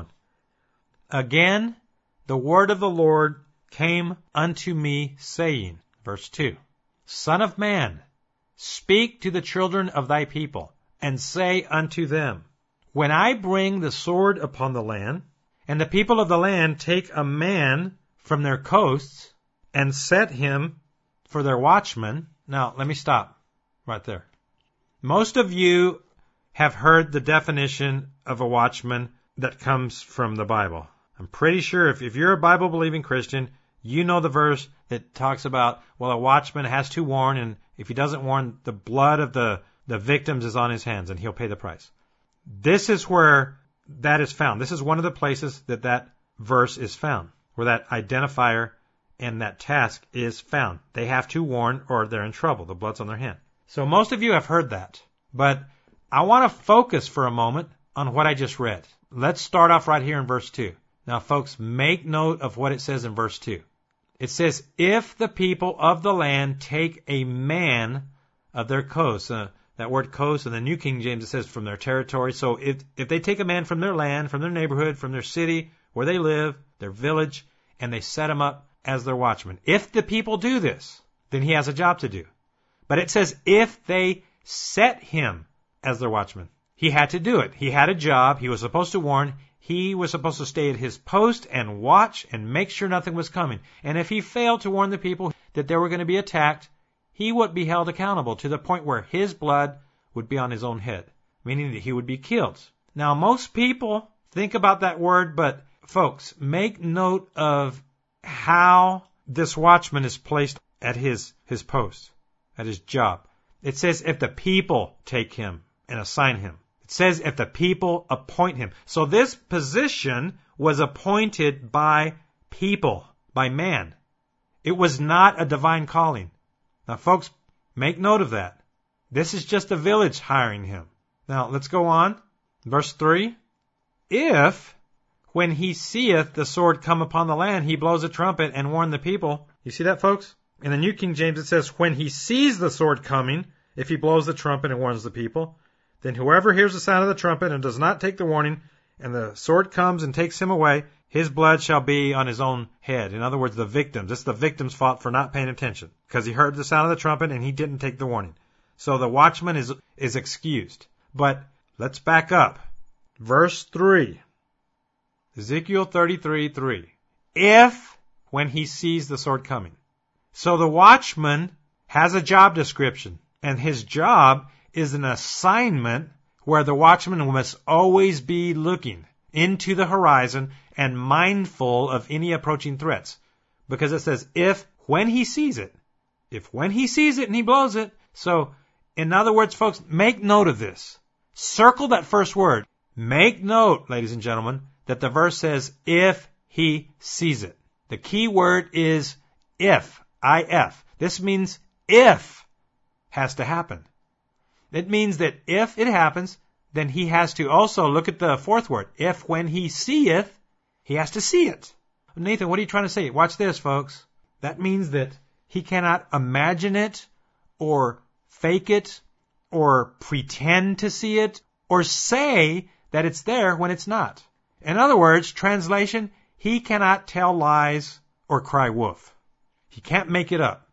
Speaker 2: Again, the word of the Lord came unto me, saying, verse two, Son of man, speak to the children of thy people, and say unto them, When I bring the sword upon the land, and the people of the land take a man from their coasts, and set him for their watchman. Now, let me stop right there. Most of you have heard the definition of a watchman that comes from the Bible. I'm pretty sure if, if you're a Bible-believing Christian, you know the verse that talks about, well, a watchman has to warn, and if he doesn't warn, the blood of the, the victims is on his hands, and he'll pay the price. This is where that is found. This is one of the places that that verse is found, where that identifier and that task is found. They have to warn, or they're in trouble. The blood's on their hand. So most of you have heard that, but I want to focus for a moment on what I just read. Let's start off right here in verse two. Now, folks, make note of what it says in verse two. It says, if the people of the land take a man of their coast, uh, that word coast in the New King James, it says from their territory. So if, if they take a man from their land, from their neighborhood, from their city, where they live, their village, and they set him up as their watchman. If the people do this, then he has a job to do. But it says, if they set him as their watchman. He had to do it. He had a job. He was supposed to warn. He was supposed to stay at his post and watch and make sure nothing was coming. And if he failed to warn the people that they were going to be attacked, he would be held accountable to the point where his blood would be on his own head, meaning that he would be killed. Now, most people think about that word, but folks, make note of how this watchman is placed at his, his post, at his job. It says if the people take him and assign him. It says if the people appoint him. So this position was appointed by people, by man. It was not a divine calling. Now, folks, make note of that. This is just a village hiring him. Now, let's go on. Verse three. If, when he seeth the sword come upon the land, he blows a trumpet and warn the people. You see that, folks? In the New King James, it says, when he sees the sword coming, if he blows the trumpet and warns the people, then whoever hears the sound of the trumpet and does not take the warning, and the sword comes and takes him away, his blood shall be on his own head. In other words, the victims. It's the victim's fault for not paying attention, because he heard the sound of the trumpet and he didn't take the warning. So the watchman is, is excused. But let's back up. Verse three. Ezekiel thirty-three three. If, when he sees the sword coming. So the watchman has a job description, and his job is an assignment where the watchman must always be looking into the horizon and mindful of any approaching threats. Because it says, if, when he sees it. If when he sees it and he blows it. So, in other words, folks, make note of this. Circle that first word. Make note, ladies and gentlemen, that the verse says, if he sees it. The key word is if. I F. This means if has to happen. It means that if it happens, then he has to also look at the fourth word. If when he seeth, he has to see it. Nathan, what are you trying to say? Watch this, folks. That means that he cannot imagine it or fake it or pretend to see it or say that it's there when it's not. In other words, translation, he cannot tell lies or cry wolf. He can't make it up.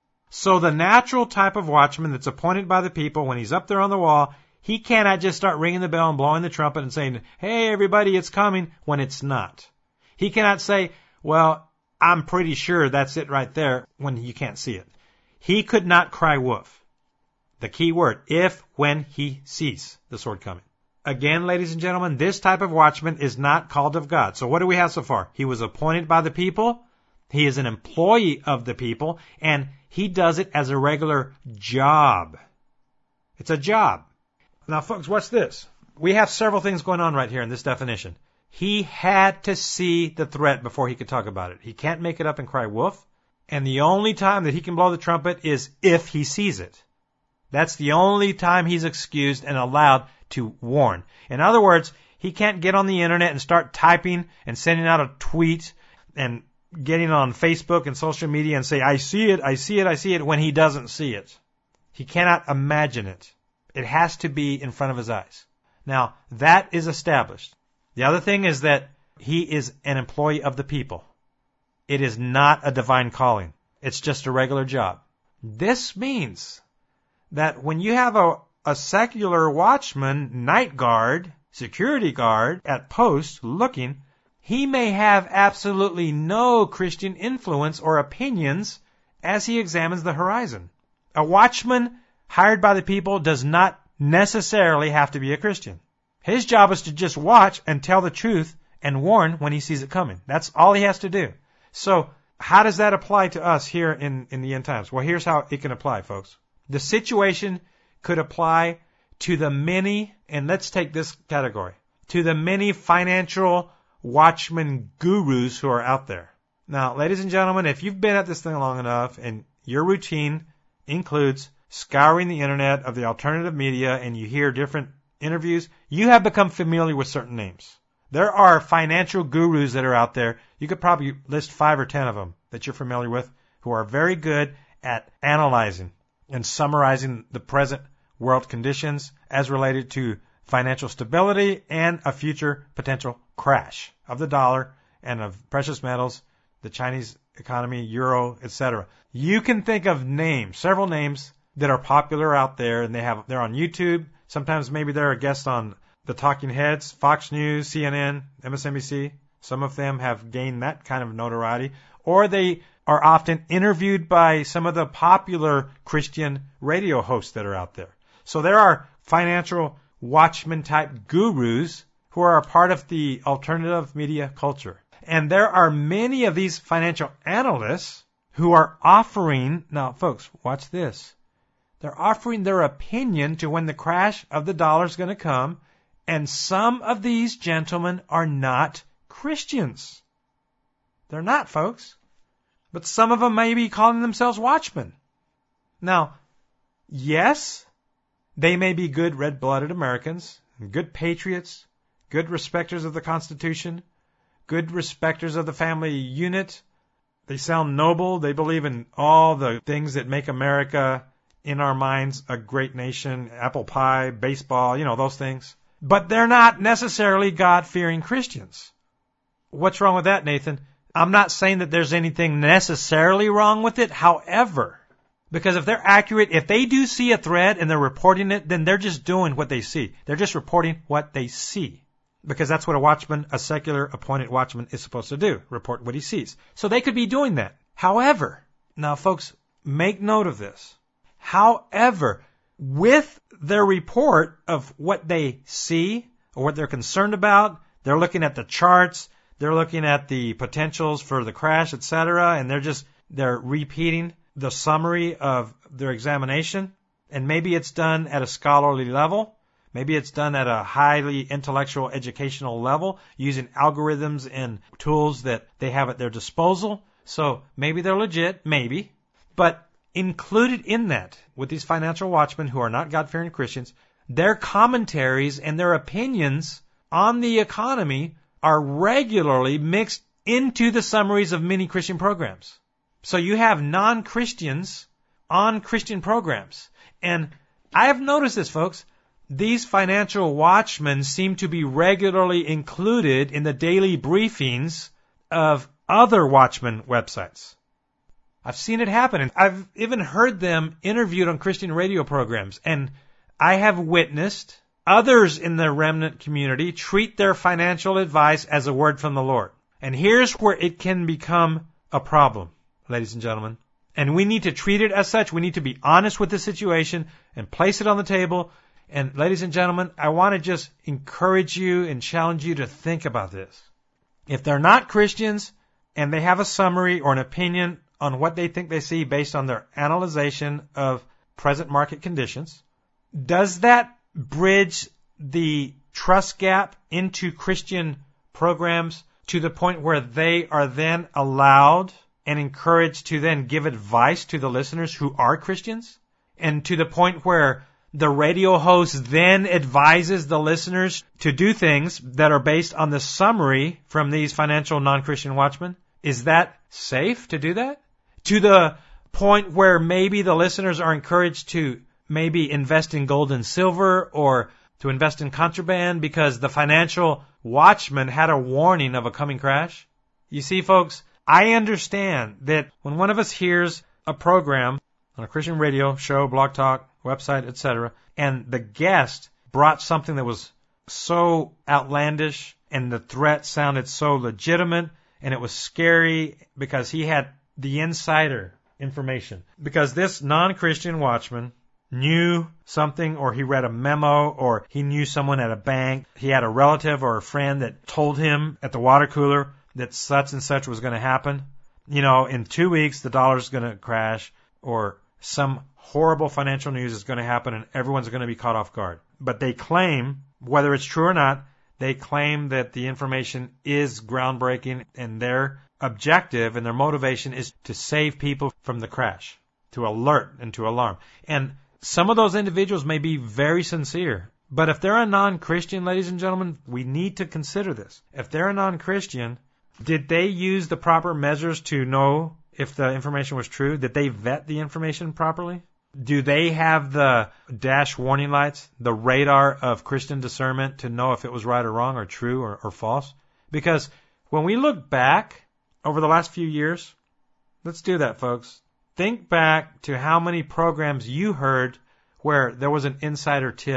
Speaker 2: So the natural type of watchman that's appointed by the people, when he's up there on the wall, he cannot just start ringing the bell and blowing the trumpet and saying, hey, everybody, it's coming, when it's not. He cannot say, well, I'm pretty sure that's it right there, when you can't see it. He could not cry wolf. The key word, if, when he sees the sword coming. Again, ladies and gentlemen, this type of watchman is not called of God. So what do we have so far? He was appointed by the people. He is an employee of the people, and he does it as a regular job. It's a job. Now, folks, watch this. We have several things going on right here in this definition. He had to see the threat before he could talk about it. He can't make it up and cry wolf. And the only time that he can blow the trumpet is if he sees it. That's the only time he's excused and allowed to warn. In other words, he can't get on the internet and start typing and sending out a tweet and getting on Facebook and social media and say, I see it, I see it, I see it, when he doesn't see it. He cannot imagine it. It has to be in front of his eyes. Now, that is established. The other thing is that he is an employee of the people. It is not a divine calling. It's just a regular job. This means that when you have a, a secular watchman, night guard, security guard at post looking, he may have absolutely no Christian influence or opinions as he examines the horizon. A watchman hired by the people does not necessarily have to be a Christian. His job is to just watch and tell the truth and warn when he sees it coming. That's all he has to do. So how does that apply to us here in, in the end times? Well, here's how it can apply, folks. The situation could apply to the many, and let's take this category, to the many financial watchman gurus who are out there. Now, ladies and gentlemen, if you've been at this thing long enough and your routine includes scouring the internet of the alternative media and you hear different interviews, you have become familiar with certain names. There are financial gurus that are out there. You could probably list five or ten of them that you're familiar with who are very good at analyzing and summarizing the present world conditions as related to financial stability and a future potential crash of the dollar and of precious metals, the Chinese economy, euro, et cetera. You can think of names, several names that are popular out there, and they have they're on YouTube. Sometimes maybe they're a guest on the Talking Heads, Fox News, C N N, M S N B C. Some of them have gained that kind of notoriety. Or they are often interviewed by some of the popular Christian radio hosts that are out there. So there are financial watchman type gurus who are a part of the alternative media culture. And there are many of these financial analysts who are offering, now folks, watch this. They're offering their opinion to when the crash of the dollar is going to come. And some of these gentlemen are not Christians. They're not, folks. But some of them may be calling themselves watchmen. Now, yes, they may be good red-blooded Americans, good patriots, good respecters of the Constitution, good respecters of the family unit. They sound noble. They believe in all the things that make America, in our minds, a great nation, apple pie, baseball, you know, those things. But they're not necessarily God-fearing Christians. What's wrong with that, Nathan? I'm not saying that there's anything necessarily wrong with it. However, because if they're accurate, if they do see a threat and they're reporting it, then they're just doing what they see. They're just reporting what they see. Because that's what a watchman, a secular appointed watchman, is supposed to do, report what he sees. So they could be doing that. However, now folks, make note of this. However, with their report of what they see or what they're concerned about, they're looking at the charts, they're looking at the potentials for the crash, et cetera, and they're just, they're repeating the summary of their examination. And maybe it's done at a scholarly level. Maybe it's done at a highly intellectual educational level using algorithms and tools that they have at their disposal. So maybe they're legit, maybe. But included in that, with these financial watchmen who are not God-fearing Christians, their commentaries and their opinions on the economy are regularly mixed into the summaries of many Christian programs. So you have non-Christians on Christian programs. And I have noticed this, folks. These financial watchmen seem to be regularly included in the daily briefings of other watchmen websites. I've seen it happen, and I've even heard them interviewed on Christian radio programs. And I have witnessed others in the remnant community treat their financial advice as a word from the Lord. And here's where it can become a problem, ladies and gentlemen. And we need to treat it as such. We need to be honest with the situation and place it on the table. And ladies and gentlemen, I want to just encourage you and challenge you to think about this. If they're not Christians and they have a summary or an opinion on what they think they see based on their analyzation of present market conditions, does that bridge the trust gap into Christian programs to the point where they are then allowed and encouraged to then give advice to the listeners who are Christians? And to the point where the radio host then advises the listeners to do things that are based on the summary from these financial non-Christian watchmen? Is that safe to do that? To the point where maybe the listeners are encouraged to maybe invest in gold and silver or to invest in contraband because the financial watchman had a warning of a coming crash? You see, folks, I understand that when one of us hears a program on a Christian radio show, blog talk, website, et cetera, and the guest brought something that was so outlandish and the threat sounded so legitimate and it was scary because he had the insider information. Because this non-Christian watchman knew something, or he read a memo, or he knew someone at a bank, he had a relative or a friend that told him at the water cooler that such and such was going to happen. You know, in two weeks the dollar's going to crash, or some horrible financial news is going to happen and everyone's going to be caught off guard. But they claim, whether it's true or not, they claim that the information is groundbreaking and their objective and their motivation is to save people from the crash, to alert and to alarm. And some of those individuals may be very sincere. But if they're a non-Christian, ladies and gentlemen, we need to consider this. If they're a non-Christian, did they use the proper measures to know if the information was true? Did they vet the information properly? Do they have the dash warning lights, the radar of Christian discernment to know if it was right or wrong or true or, or false? Because when we look back over the last few years, let's do that, folks. Think back to how many programs you heard where there was an insider tip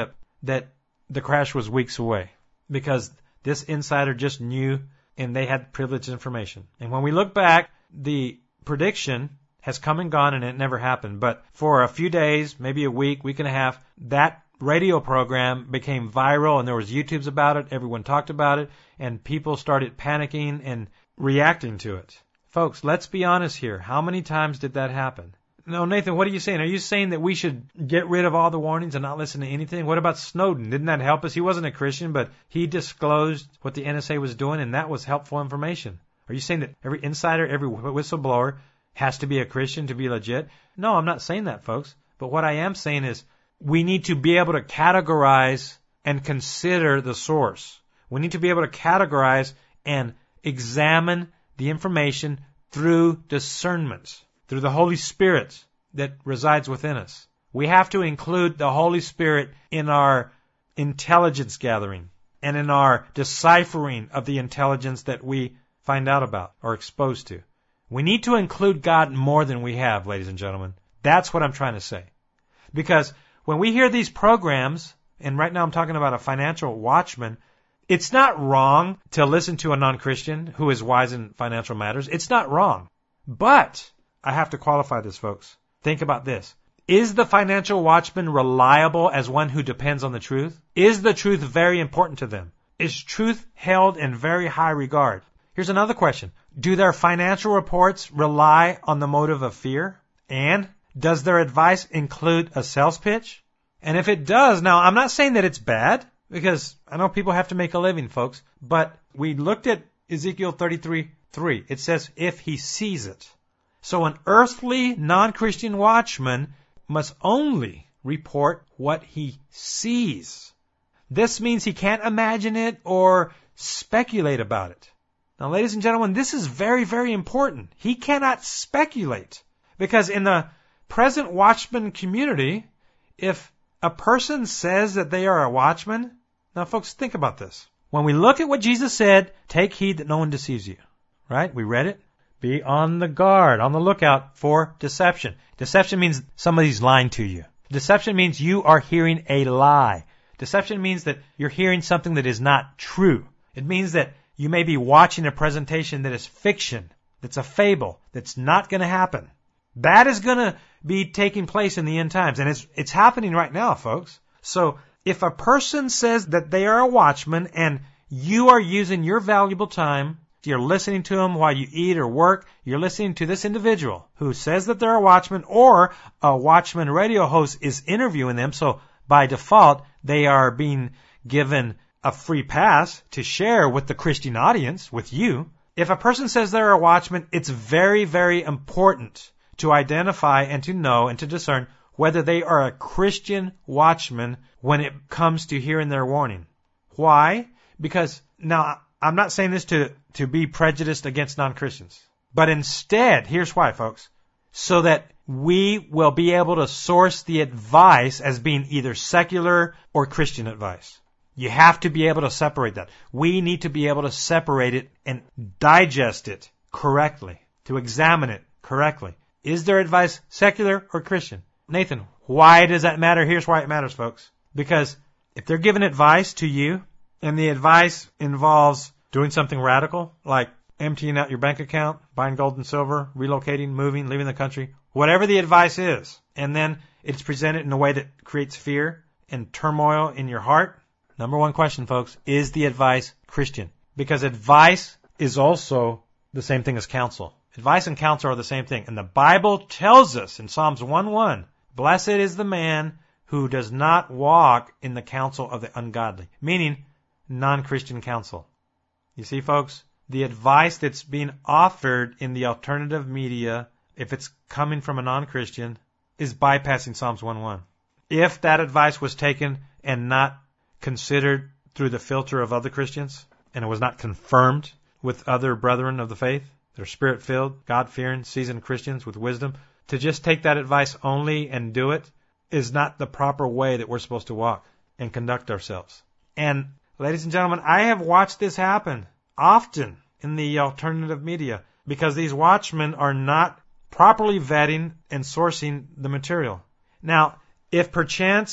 Speaker 2: that the crash was weeks away because this insider just knew and they had privileged information. And when we look back, the prediction has come and gone and it never happened. But for a few days, maybe a week, week and a half, that radio program became viral and there was YouTubes about it. Everyone talked about it and people started panicking and reacting to it. Folks, let's be honest here. How many times did that happen? No, Nathan, what are you saying? Are you saying that we should get rid of all the warnings and not listen to anything? What about Snowden? Didn't that help us? He wasn't a Christian, but he disclosed what the N S A was doing, and that was helpful information. Are you saying that every insider, every whistleblower has to be a Christian to be legit? No, I'm not saying that, folks. But what I am saying is we need to be able to categorize and consider the source. We need to be able to categorize and examine the information through discernment, through the Holy Spirit that resides within us. We have to include the Holy Spirit in our intelligence gathering and in our deciphering of the intelligence that we find out about or exposed to. We need to include God more than we have, ladies and gentlemen. That's what I'm trying to say. Because when we hear these programs, and right now I'm talking about a financial watchman, it's not wrong to listen to a non-Christian who is wise in financial matters. It's not wrong. But I have to qualify this, folks. Think about this. Is the financial watchman reliable as one who depends on the truth? Is the truth very important to them? Is truth held in very high regard? Here's another question. Do their financial reports rely on the motive of fear? And does their advice include a sales pitch? And if it does, now I'm not saying that it's bad, because I know people have to make a living, folks, but we looked at Ezekiel thirty-three three. It says, if he sees it. So an earthly non-Christian watchman must only report what he sees. This means he can't imagine it or speculate about it. Now, ladies and gentlemen, this is very, very important. He cannot speculate, because in the present watchman community, if a person says that they are a watchman, now folks, think about this. When we look at what Jesus said, take heed that no one deceives you. Right? We read it. Be on the guard, on the lookout for deception. Deception means somebody's lying to you. Deception means you are hearing a lie. Deception means that you're hearing something that is not true. It means that you may be watching a presentation that is fiction, that's a fable, that's not going to happen. That is going to be taking place in the end times, and it's it's happening right now, folks. So if a person says that they are a watchman and you are using your valuable time, you're listening to them while you eat or work, you're listening to this individual who says that they're a watchman, or a watchman radio host is interviewing them, so by default they are being given a free pass to share with the Christian audience, with you. If a person says they're a watchman, it's very, very important to identify and to know and to discern whether they are a Christian watchman when it comes to hearing their warning. Why? Because, now, I'm not saying this to, to be prejudiced against non-Christians, but instead, here's why, folks, so that we will be able to source the advice as being either secular or Christian advice. You have to be able to separate that. We need to be able to separate it and digest it correctly, to examine it correctly. Is their advice secular or Christian? Nathan, why does that matter? Here's why it matters, folks. Because if they're giving advice to you, and the advice involves doing something radical, like emptying out your bank account, buying gold and silver, relocating, moving, leaving the country, whatever the advice is, and then it's presented in a way that creates fear and turmoil in your heart, number one question, folks, is the advice Christian? Because advice is also the same thing as counsel. Advice and counsel are the same thing. And the Bible tells us in Psalms one one, blessed is the man who does not walk in the counsel of the ungodly, meaning non-Christian counsel. You see, folks, the advice that's being offered in the alternative media, if it's coming from a non-Christian, is bypassing Psalms one one. If that advice was taken and not considered through the filter of other Christians, and it was not confirmed with other brethren of the faith, they're spirit-filled, God-fearing, seasoned Christians with wisdom, to just take that advice only and do it is not the proper way that we're supposed to walk and conduct ourselves. And, ladies and gentlemen, I have watched this happen often in the alternative media because these watchmen are not properly vetting and sourcing the material. Now, if perchance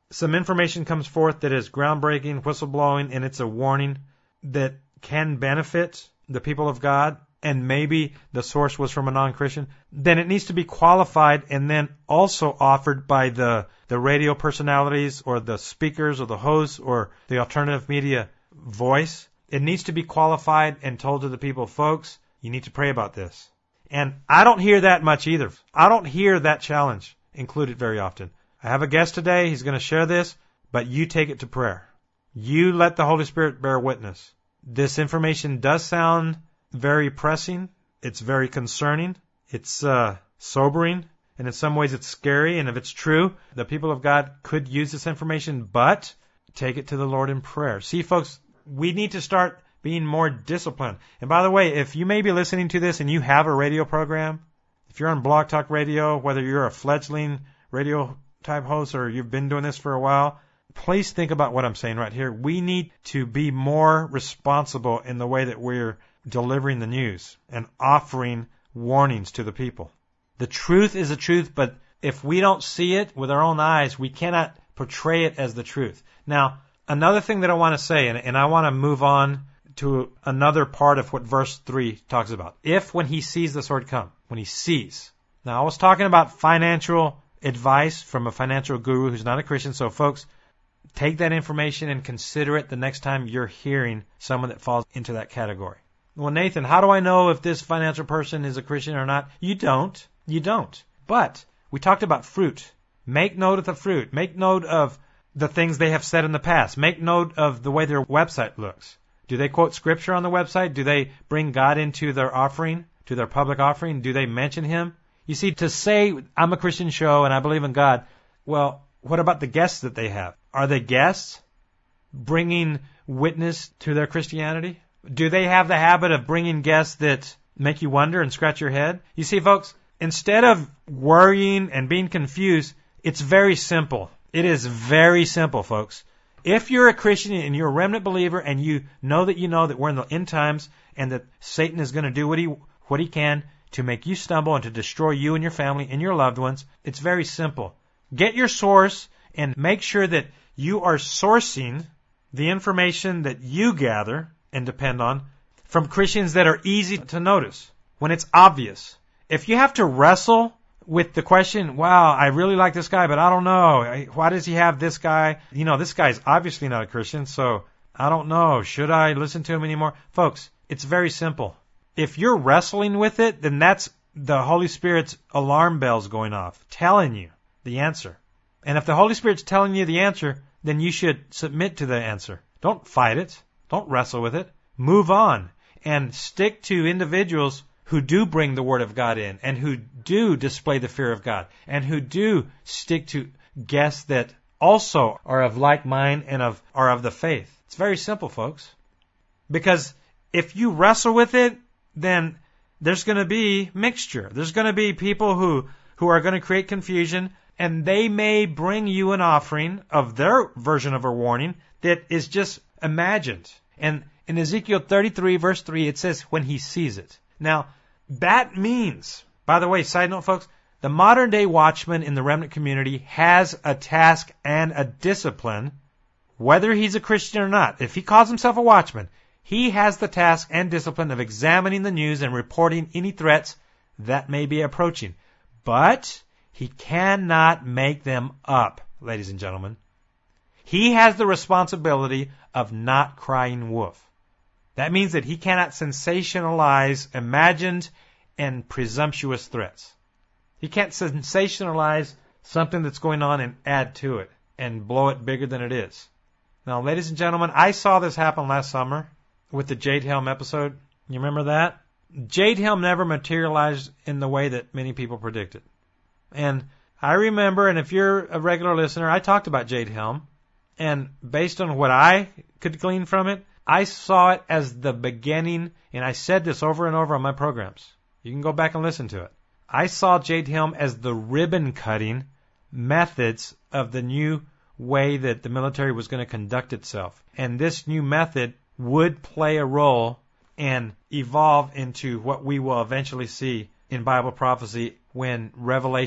Speaker 2: some information comes forth that is groundbreaking, whistleblowing, and it's a warning that can benefit the people of God, and maybe the source was from a non-Christian, then it needs to be qualified and then also offered by the, the radio personalities or the speakers or the hosts or the alternative media voice. It needs to be qualified and told to the people, folks, you need to pray about this. And I don't hear that much either. I don't hear that challenge included very often. I have a guest today. He's going to share this, but you take it to prayer. You let the Holy Spirit bear witness. This information does sound very pressing. It's very concerning. It's uh, sobering. And in some ways it's scary. And if it's true, the people of God could use this information, but take it to the Lord in prayer. See, folks, we need to start being more disciplined. And by the way, if you may be listening to this and you have a radio program, if you're on Blog Talk Radio, whether you're a fledgling radio type host or you've been doing this for a while, please think about what I'm saying right here. We need to be more responsible in the way that we're delivering the news and offering warnings to the people. The truth is the truth, but if we don't see it with our own eyes, we cannot portray it as the truth. Now, another thing that I want to say, and, and I want to move on to another part of what verse three talks about. If when he sees the sword come, when he sees. Now, I was talking about financial advice from a financial guru who's not a Christian, so folks, take that information and consider it the next time you're hearing someone that falls into that category. Well, Nathan, how do I know if this financial person is a Christian or not? You don't. You don't. But we talked about fruit. Make note of the fruit. Make note of the things they have said in the past. Make note of the way their website looks. Do they quote scripture on the website? Do they bring God into their offering, to their public offering? Do they mention him? You see, to say I'm a Christian show and I believe in God, well, what about the guests that they have? Are they guests bringing witness to their Christianity? Do they have the habit of bringing guests that make you wonder and scratch your head? You see, folks, instead of worrying and being confused, it's very simple. It is very simple, folks. If you're a Christian and you're a remnant believer and you know that you know that we're in the end times and that Satan is going to do what he what he can to make you stumble and to destroy you and your family and your loved ones, it's very simple. Get your source and make sure that you are sourcing the information that you gather and depend on from Christians that are easy to notice, when it's obvious. If you have to wrestle with the question, wow, I really like this guy, but I don't know. Why does he have this guy? You know, this guy's obviously not a Christian, so I don't know. Should I listen to him anymore? Folks, it's very simple. If you're wrestling with it, then that's the Holy Spirit's alarm bells going off, telling you the answer. And if the Holy Spirit's telling you the answer, then you should submit to the answer. Don't fight it. Don't wrestle with it. Move on and stick to individuals who do bring the Word of God in and who do display the fear of God and who do stick to guests that also are of like mind and of are of the faith. It's very simple, folks. Because if you wrestle with it, then there's going to be mixture. There's going to be people who, who are going to create confusion, and they may bring you an offering of their version of a warning that is just imagined. And in Ezekiel thirty-three, verse three, it says, when he sees it. Now, that means, by the way, side note, folks, the modern day watchman in the remnant community has a task and a discipline, whether he's a Christian or not. If he calls himself a watchman, he has the task and discipline of examining the news and reporting any threats that may be approaching. But he cannot make them up, ladies and gentlemen. He has the responsibility of not crying wolf. That means that he cannot sensationalize imagined and presumptuous threats. He can't sensationalize something that's going on and add to it and blow it bigger than it is. Now, ladies and gentlemen, I saw this happen last summer with the Jade Helm episode. You remember that? Jade Helm never materialized in the way that many people predicted. And I remember, and if you're a regular listener, I talked about Jade Helm. And based on what I could glean from it, I saw it as the beginning, and I said this over and over on my programs. You can go back and listen to it. I saw Jade Helm as the ribbon-cutting methods of the new way that the military was going to conduct itself. And this new method would play a role and evolve into what we will eventually see in Bible prophecy when Revelation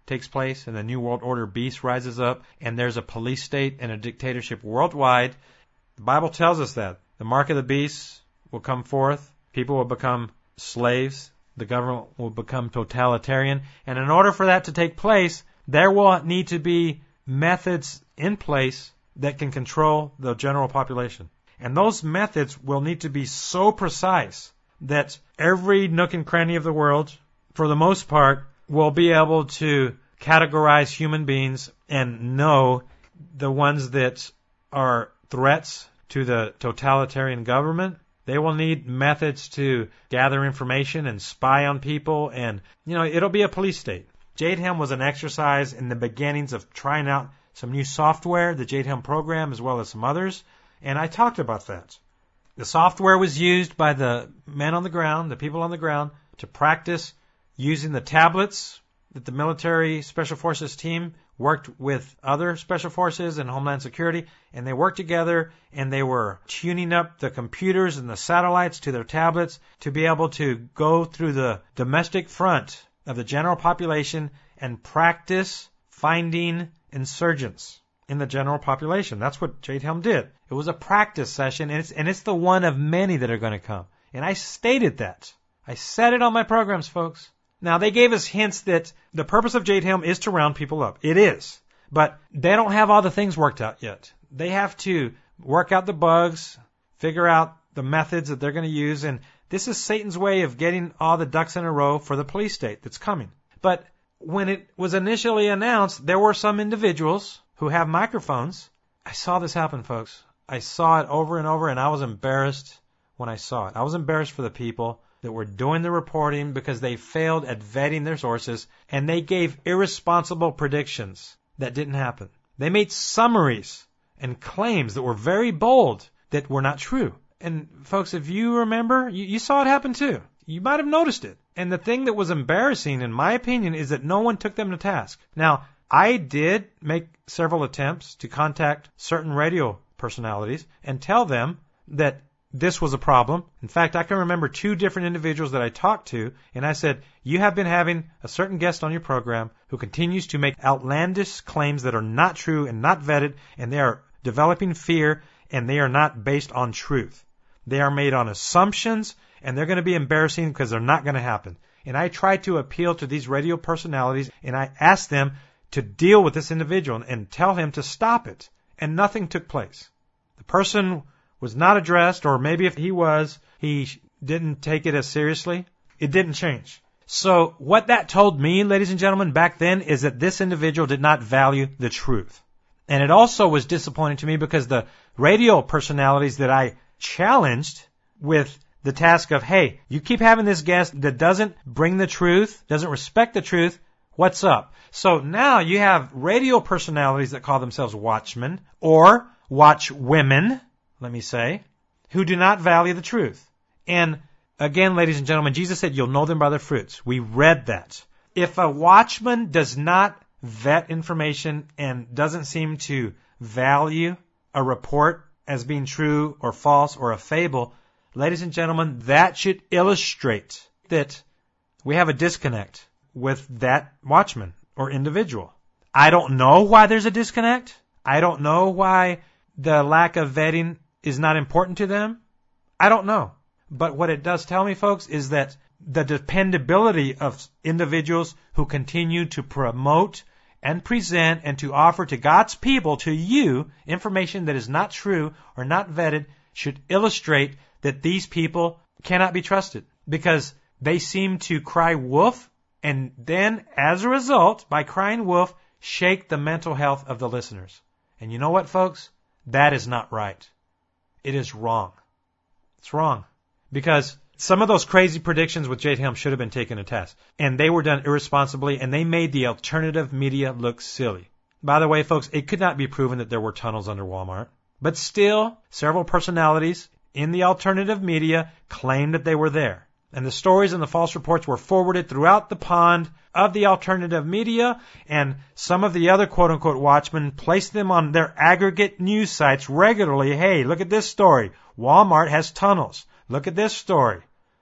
Speaker 2: takes place and the New World Order beast rises up and there's a police state and a dictatorship worldwide. The Bible tells us that. The mark of the beast will come forth. People will become slaves. The government will become totalitarian. And in order for that to take place, there will need to be methods in place that can control the general population. And those methods will need to be so precise that every nook and cranny of the world, for the most part, will be able to categorize human beings and know the ones that are threats to the totalitarian government. They will need methods to gather information and spy on people, and, you know, it'll be a police state. Jade Helm was an exercise in the beginnings of trying out some new software, the Jade Helm program, as well as some others, and I talked about that. The software was used by the men on the ground, the people on the ground, to practice using the tablets that the military special forces team worked with other special forces and Homeland Security, and they worked together, and they were tuning up the computers and the satellites to their tablets to be able to go through the domestic front of the general population and practice finding insurgents in the general population. That's what Jade Helm did. It was a practice session, and it's, and it's the one of many that are going to come. And I stated that. I said it on my programs, folks. Now, they gave us hints that the purpose of Jade Helm is to round people up. It is. But they don't have all the things worked out yet. They have to work out the bugs, figure out the methods that they're going to use, and this is Satan's way of getting all the ducks in a row for the police state that's coming. But when it was initially announced, there were some individuals who have microphones. I saw this happen, folks. I saw it over and over, and I was embarrassed when I saw it. I was embarrassed for the people that were doing the reporting because they failed at vetting their sources, and they gave irresponsible predictions that didn't happen. They made summaries and claims that were very bold that were not true. And folks, if you remember, you, you saw it happen too. You might have noticed it. And the thing that was embarrassing, in my opinion, is that no one took them to task. Now, I did make several attempts to contact certain radio personalities and tell them that this was a problem. In fact, I can remember two different individuals that I talked to, and I said, you have been having a certain guest on your program who continues to make outlandish claims that are not true and not vetted, and they are developing fear, and they are not based on truth. They are made on assumptions, and they're going to be embarrassing because they're not going to happen. And I tried to appeal to these radio personalities, and I asked them to deal with this individual and tell him to stop it. And nothing took place. The person was not addressed, or maybe if he was, he didn't take it as seriously. It didn't change. So what that told me, ladies and gentlemen, back then is that this individual did not value the truth. And it also was disappointing to me because the radio personalities that I challenged with the task of, hey, you keep having this guest that doesn't bring the truth, doesn't respect the truth, what's up? So now you have radio personalities that call themselves watchmen or watchwomen, let me say, who do not value the truth. And again, ladies and gentlemen, Jesus said, you'll know them by their fruits. We read that. If a watchman does not vet information and doesn't seem to value a report as being true or false or a fable, ladies and gentlemen, that should illustrate that we have a disconnect with that watchman or individual. I don't know why there's a disconnect. I don't know why the lack of vetting is not important to them. I don't know. But what it does tell me, folks, is that the dependability of individuals who continue to promote and present and to offer to God's people, to you, information that is not true or not vetted should illustrate that these people cannot be trusted because they seem to cry wolf, and then, as a result, by crying wolf, shake the mental health of the listeners. And you know what, folks? That is not right. It is wrong. It's wrong. Because some of those crazy predictions with Jade Helm should have been taken to task. And they were done irresponsibly, and they made the alternative media look silly. By the way, folks, it could not be proven that there were tunnels under Walmart. But still, several personalities in the alternative media claimed that they were there. And the stories and the false reports were forwarded throughout the pond of the alternative media, and some of the other quote-unquote watchmen placed them on their aggregate news sites regularly. Hey, look at this story. Walmart has tunnels. Look at this story.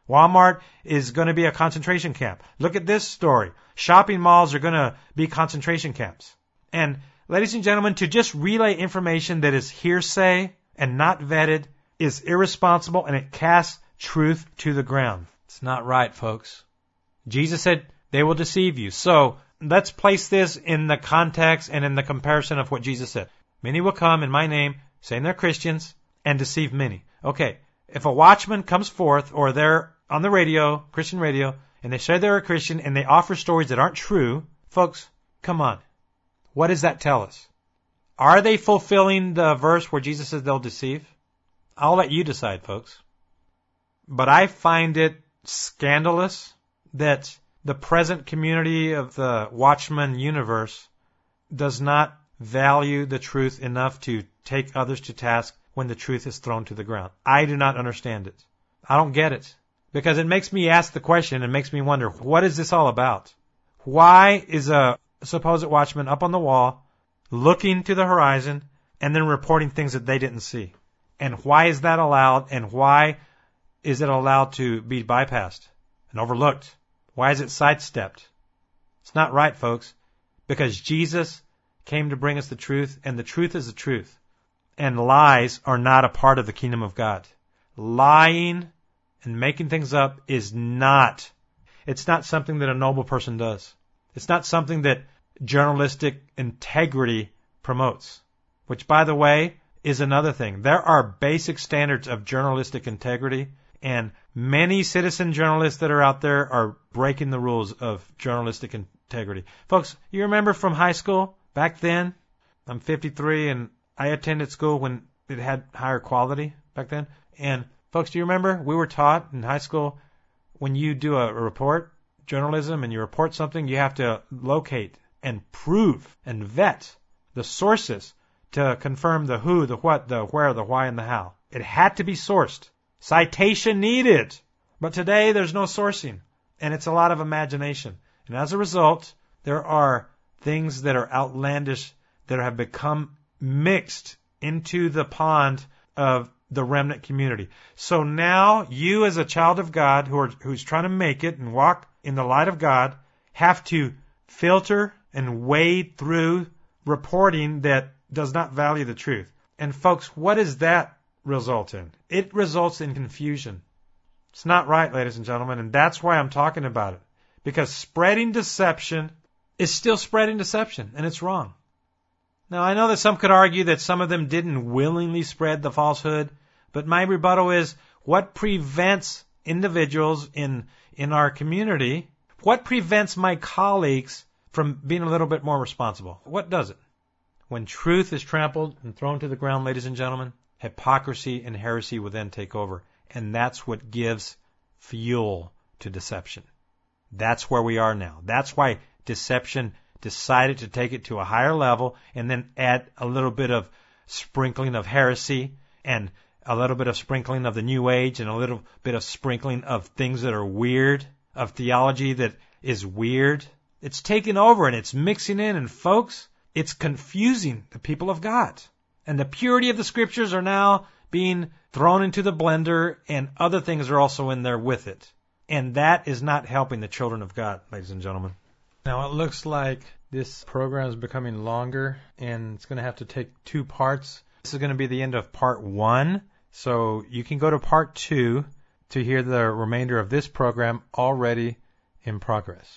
Speaker 2: Walmart is going to be a concentration camp. Look at this story. Shopping malls are going to be concentration camps. And ladies and gentlemen, to just relay information that is hearsay and not vetted is irresponsible, and it casts truth to the ground. It's not right, folks. Jesus said they will deceive you. So let's place this in the context and in the comparison of what Jesus said. Many will come in my name, saying they're Christians, and deceive many. Okay, if a watchman comes forth, or they're on the radio, Christian radio, and they say they're a Christian and they offer stories that aren't true, folks, come on. What does that tell us? Are they fulfilling the verse where Jesus says they'll deceive? I'll let you decide, folks. But I find it scandalous that the present community of the Watchman universe does not value the truth enough to take others to task when the truth is thrown to the ground. I do not understand it. I don't get it. Because it makes me ask the question and makes me wonder, what is this all about? Why is a supposed watchman up on the wall looking to the horizon and then reporting things that they didn't see? And why is that allowed? And why is it allowed to be bypassed and overlooked? Why is it sidestepped? It's not right, folks. Because Jesus came to bring us the truth, and the truth is the truth. And lies are not a part of the kingdom of God. Lying and making things up is not. It's not something that a noble person does. It's not something that journalistic integrity promotes. Which, by the way, is another thing. There are basic standards of journalistic integrity, and many citizen journalists that are out there are breaking the rules of journalistic integrity. Folks, you remember from high school? Back then, I'm fifty-three, and I attended school when it had higher quality back then. And folks, do you remember we were taught in high school when you do a report, journalism, and you report something, you have to locate and prove and vet the sources to confirm the who, the what, the where, the why, and the how. It had to be sourced. Citation needed. But today there's no sourcing, and it's a lot of imagination. And as a result, there are things that are outlandish that have become mixed into the pond of the remnant community. So now you, as a child of God who are, who's trying to make it and walk in the light of God, have to filter and wade through reporting that does not value the truth. And folks, what does that result in? It results in confusion. It's not right, ladies and gentlemen, and that's why I'm talking about it. Because spreading deception is still spreading deception, and it's wrong. Now, I know that some could argue that some of them didn't willingly spread the falsehood, but my rebuttal is, what prevents individuals in in our community, what prevents my colleagues from being a little bit more responsible? What does it? When truth is trampled and thrown to the ground, ladies and gentlemen, hypocrisy and heresy will then take over. And that's what gives fuel to deception. That's where we are now. That's why deception decided to take it to a higher level and then add a little bit of sprinkling of heresy and a little bit of sprinkling of the New Age and a little bit of sprinkling of things that are weird, of theology that is weird. It's taken over and it's mixing in, and folks, it's confusing the people of God. And the purity of the scriptures are now being thrown into the blender, and other things are also in there with it. And that is not helping the children of God, ladies and gentlemen. Now, it looks like this program is becoming longer, and it's going to have to take two parts. This is going to be the end of part one. So you can go to part two to hear the remainder of this program already in progress.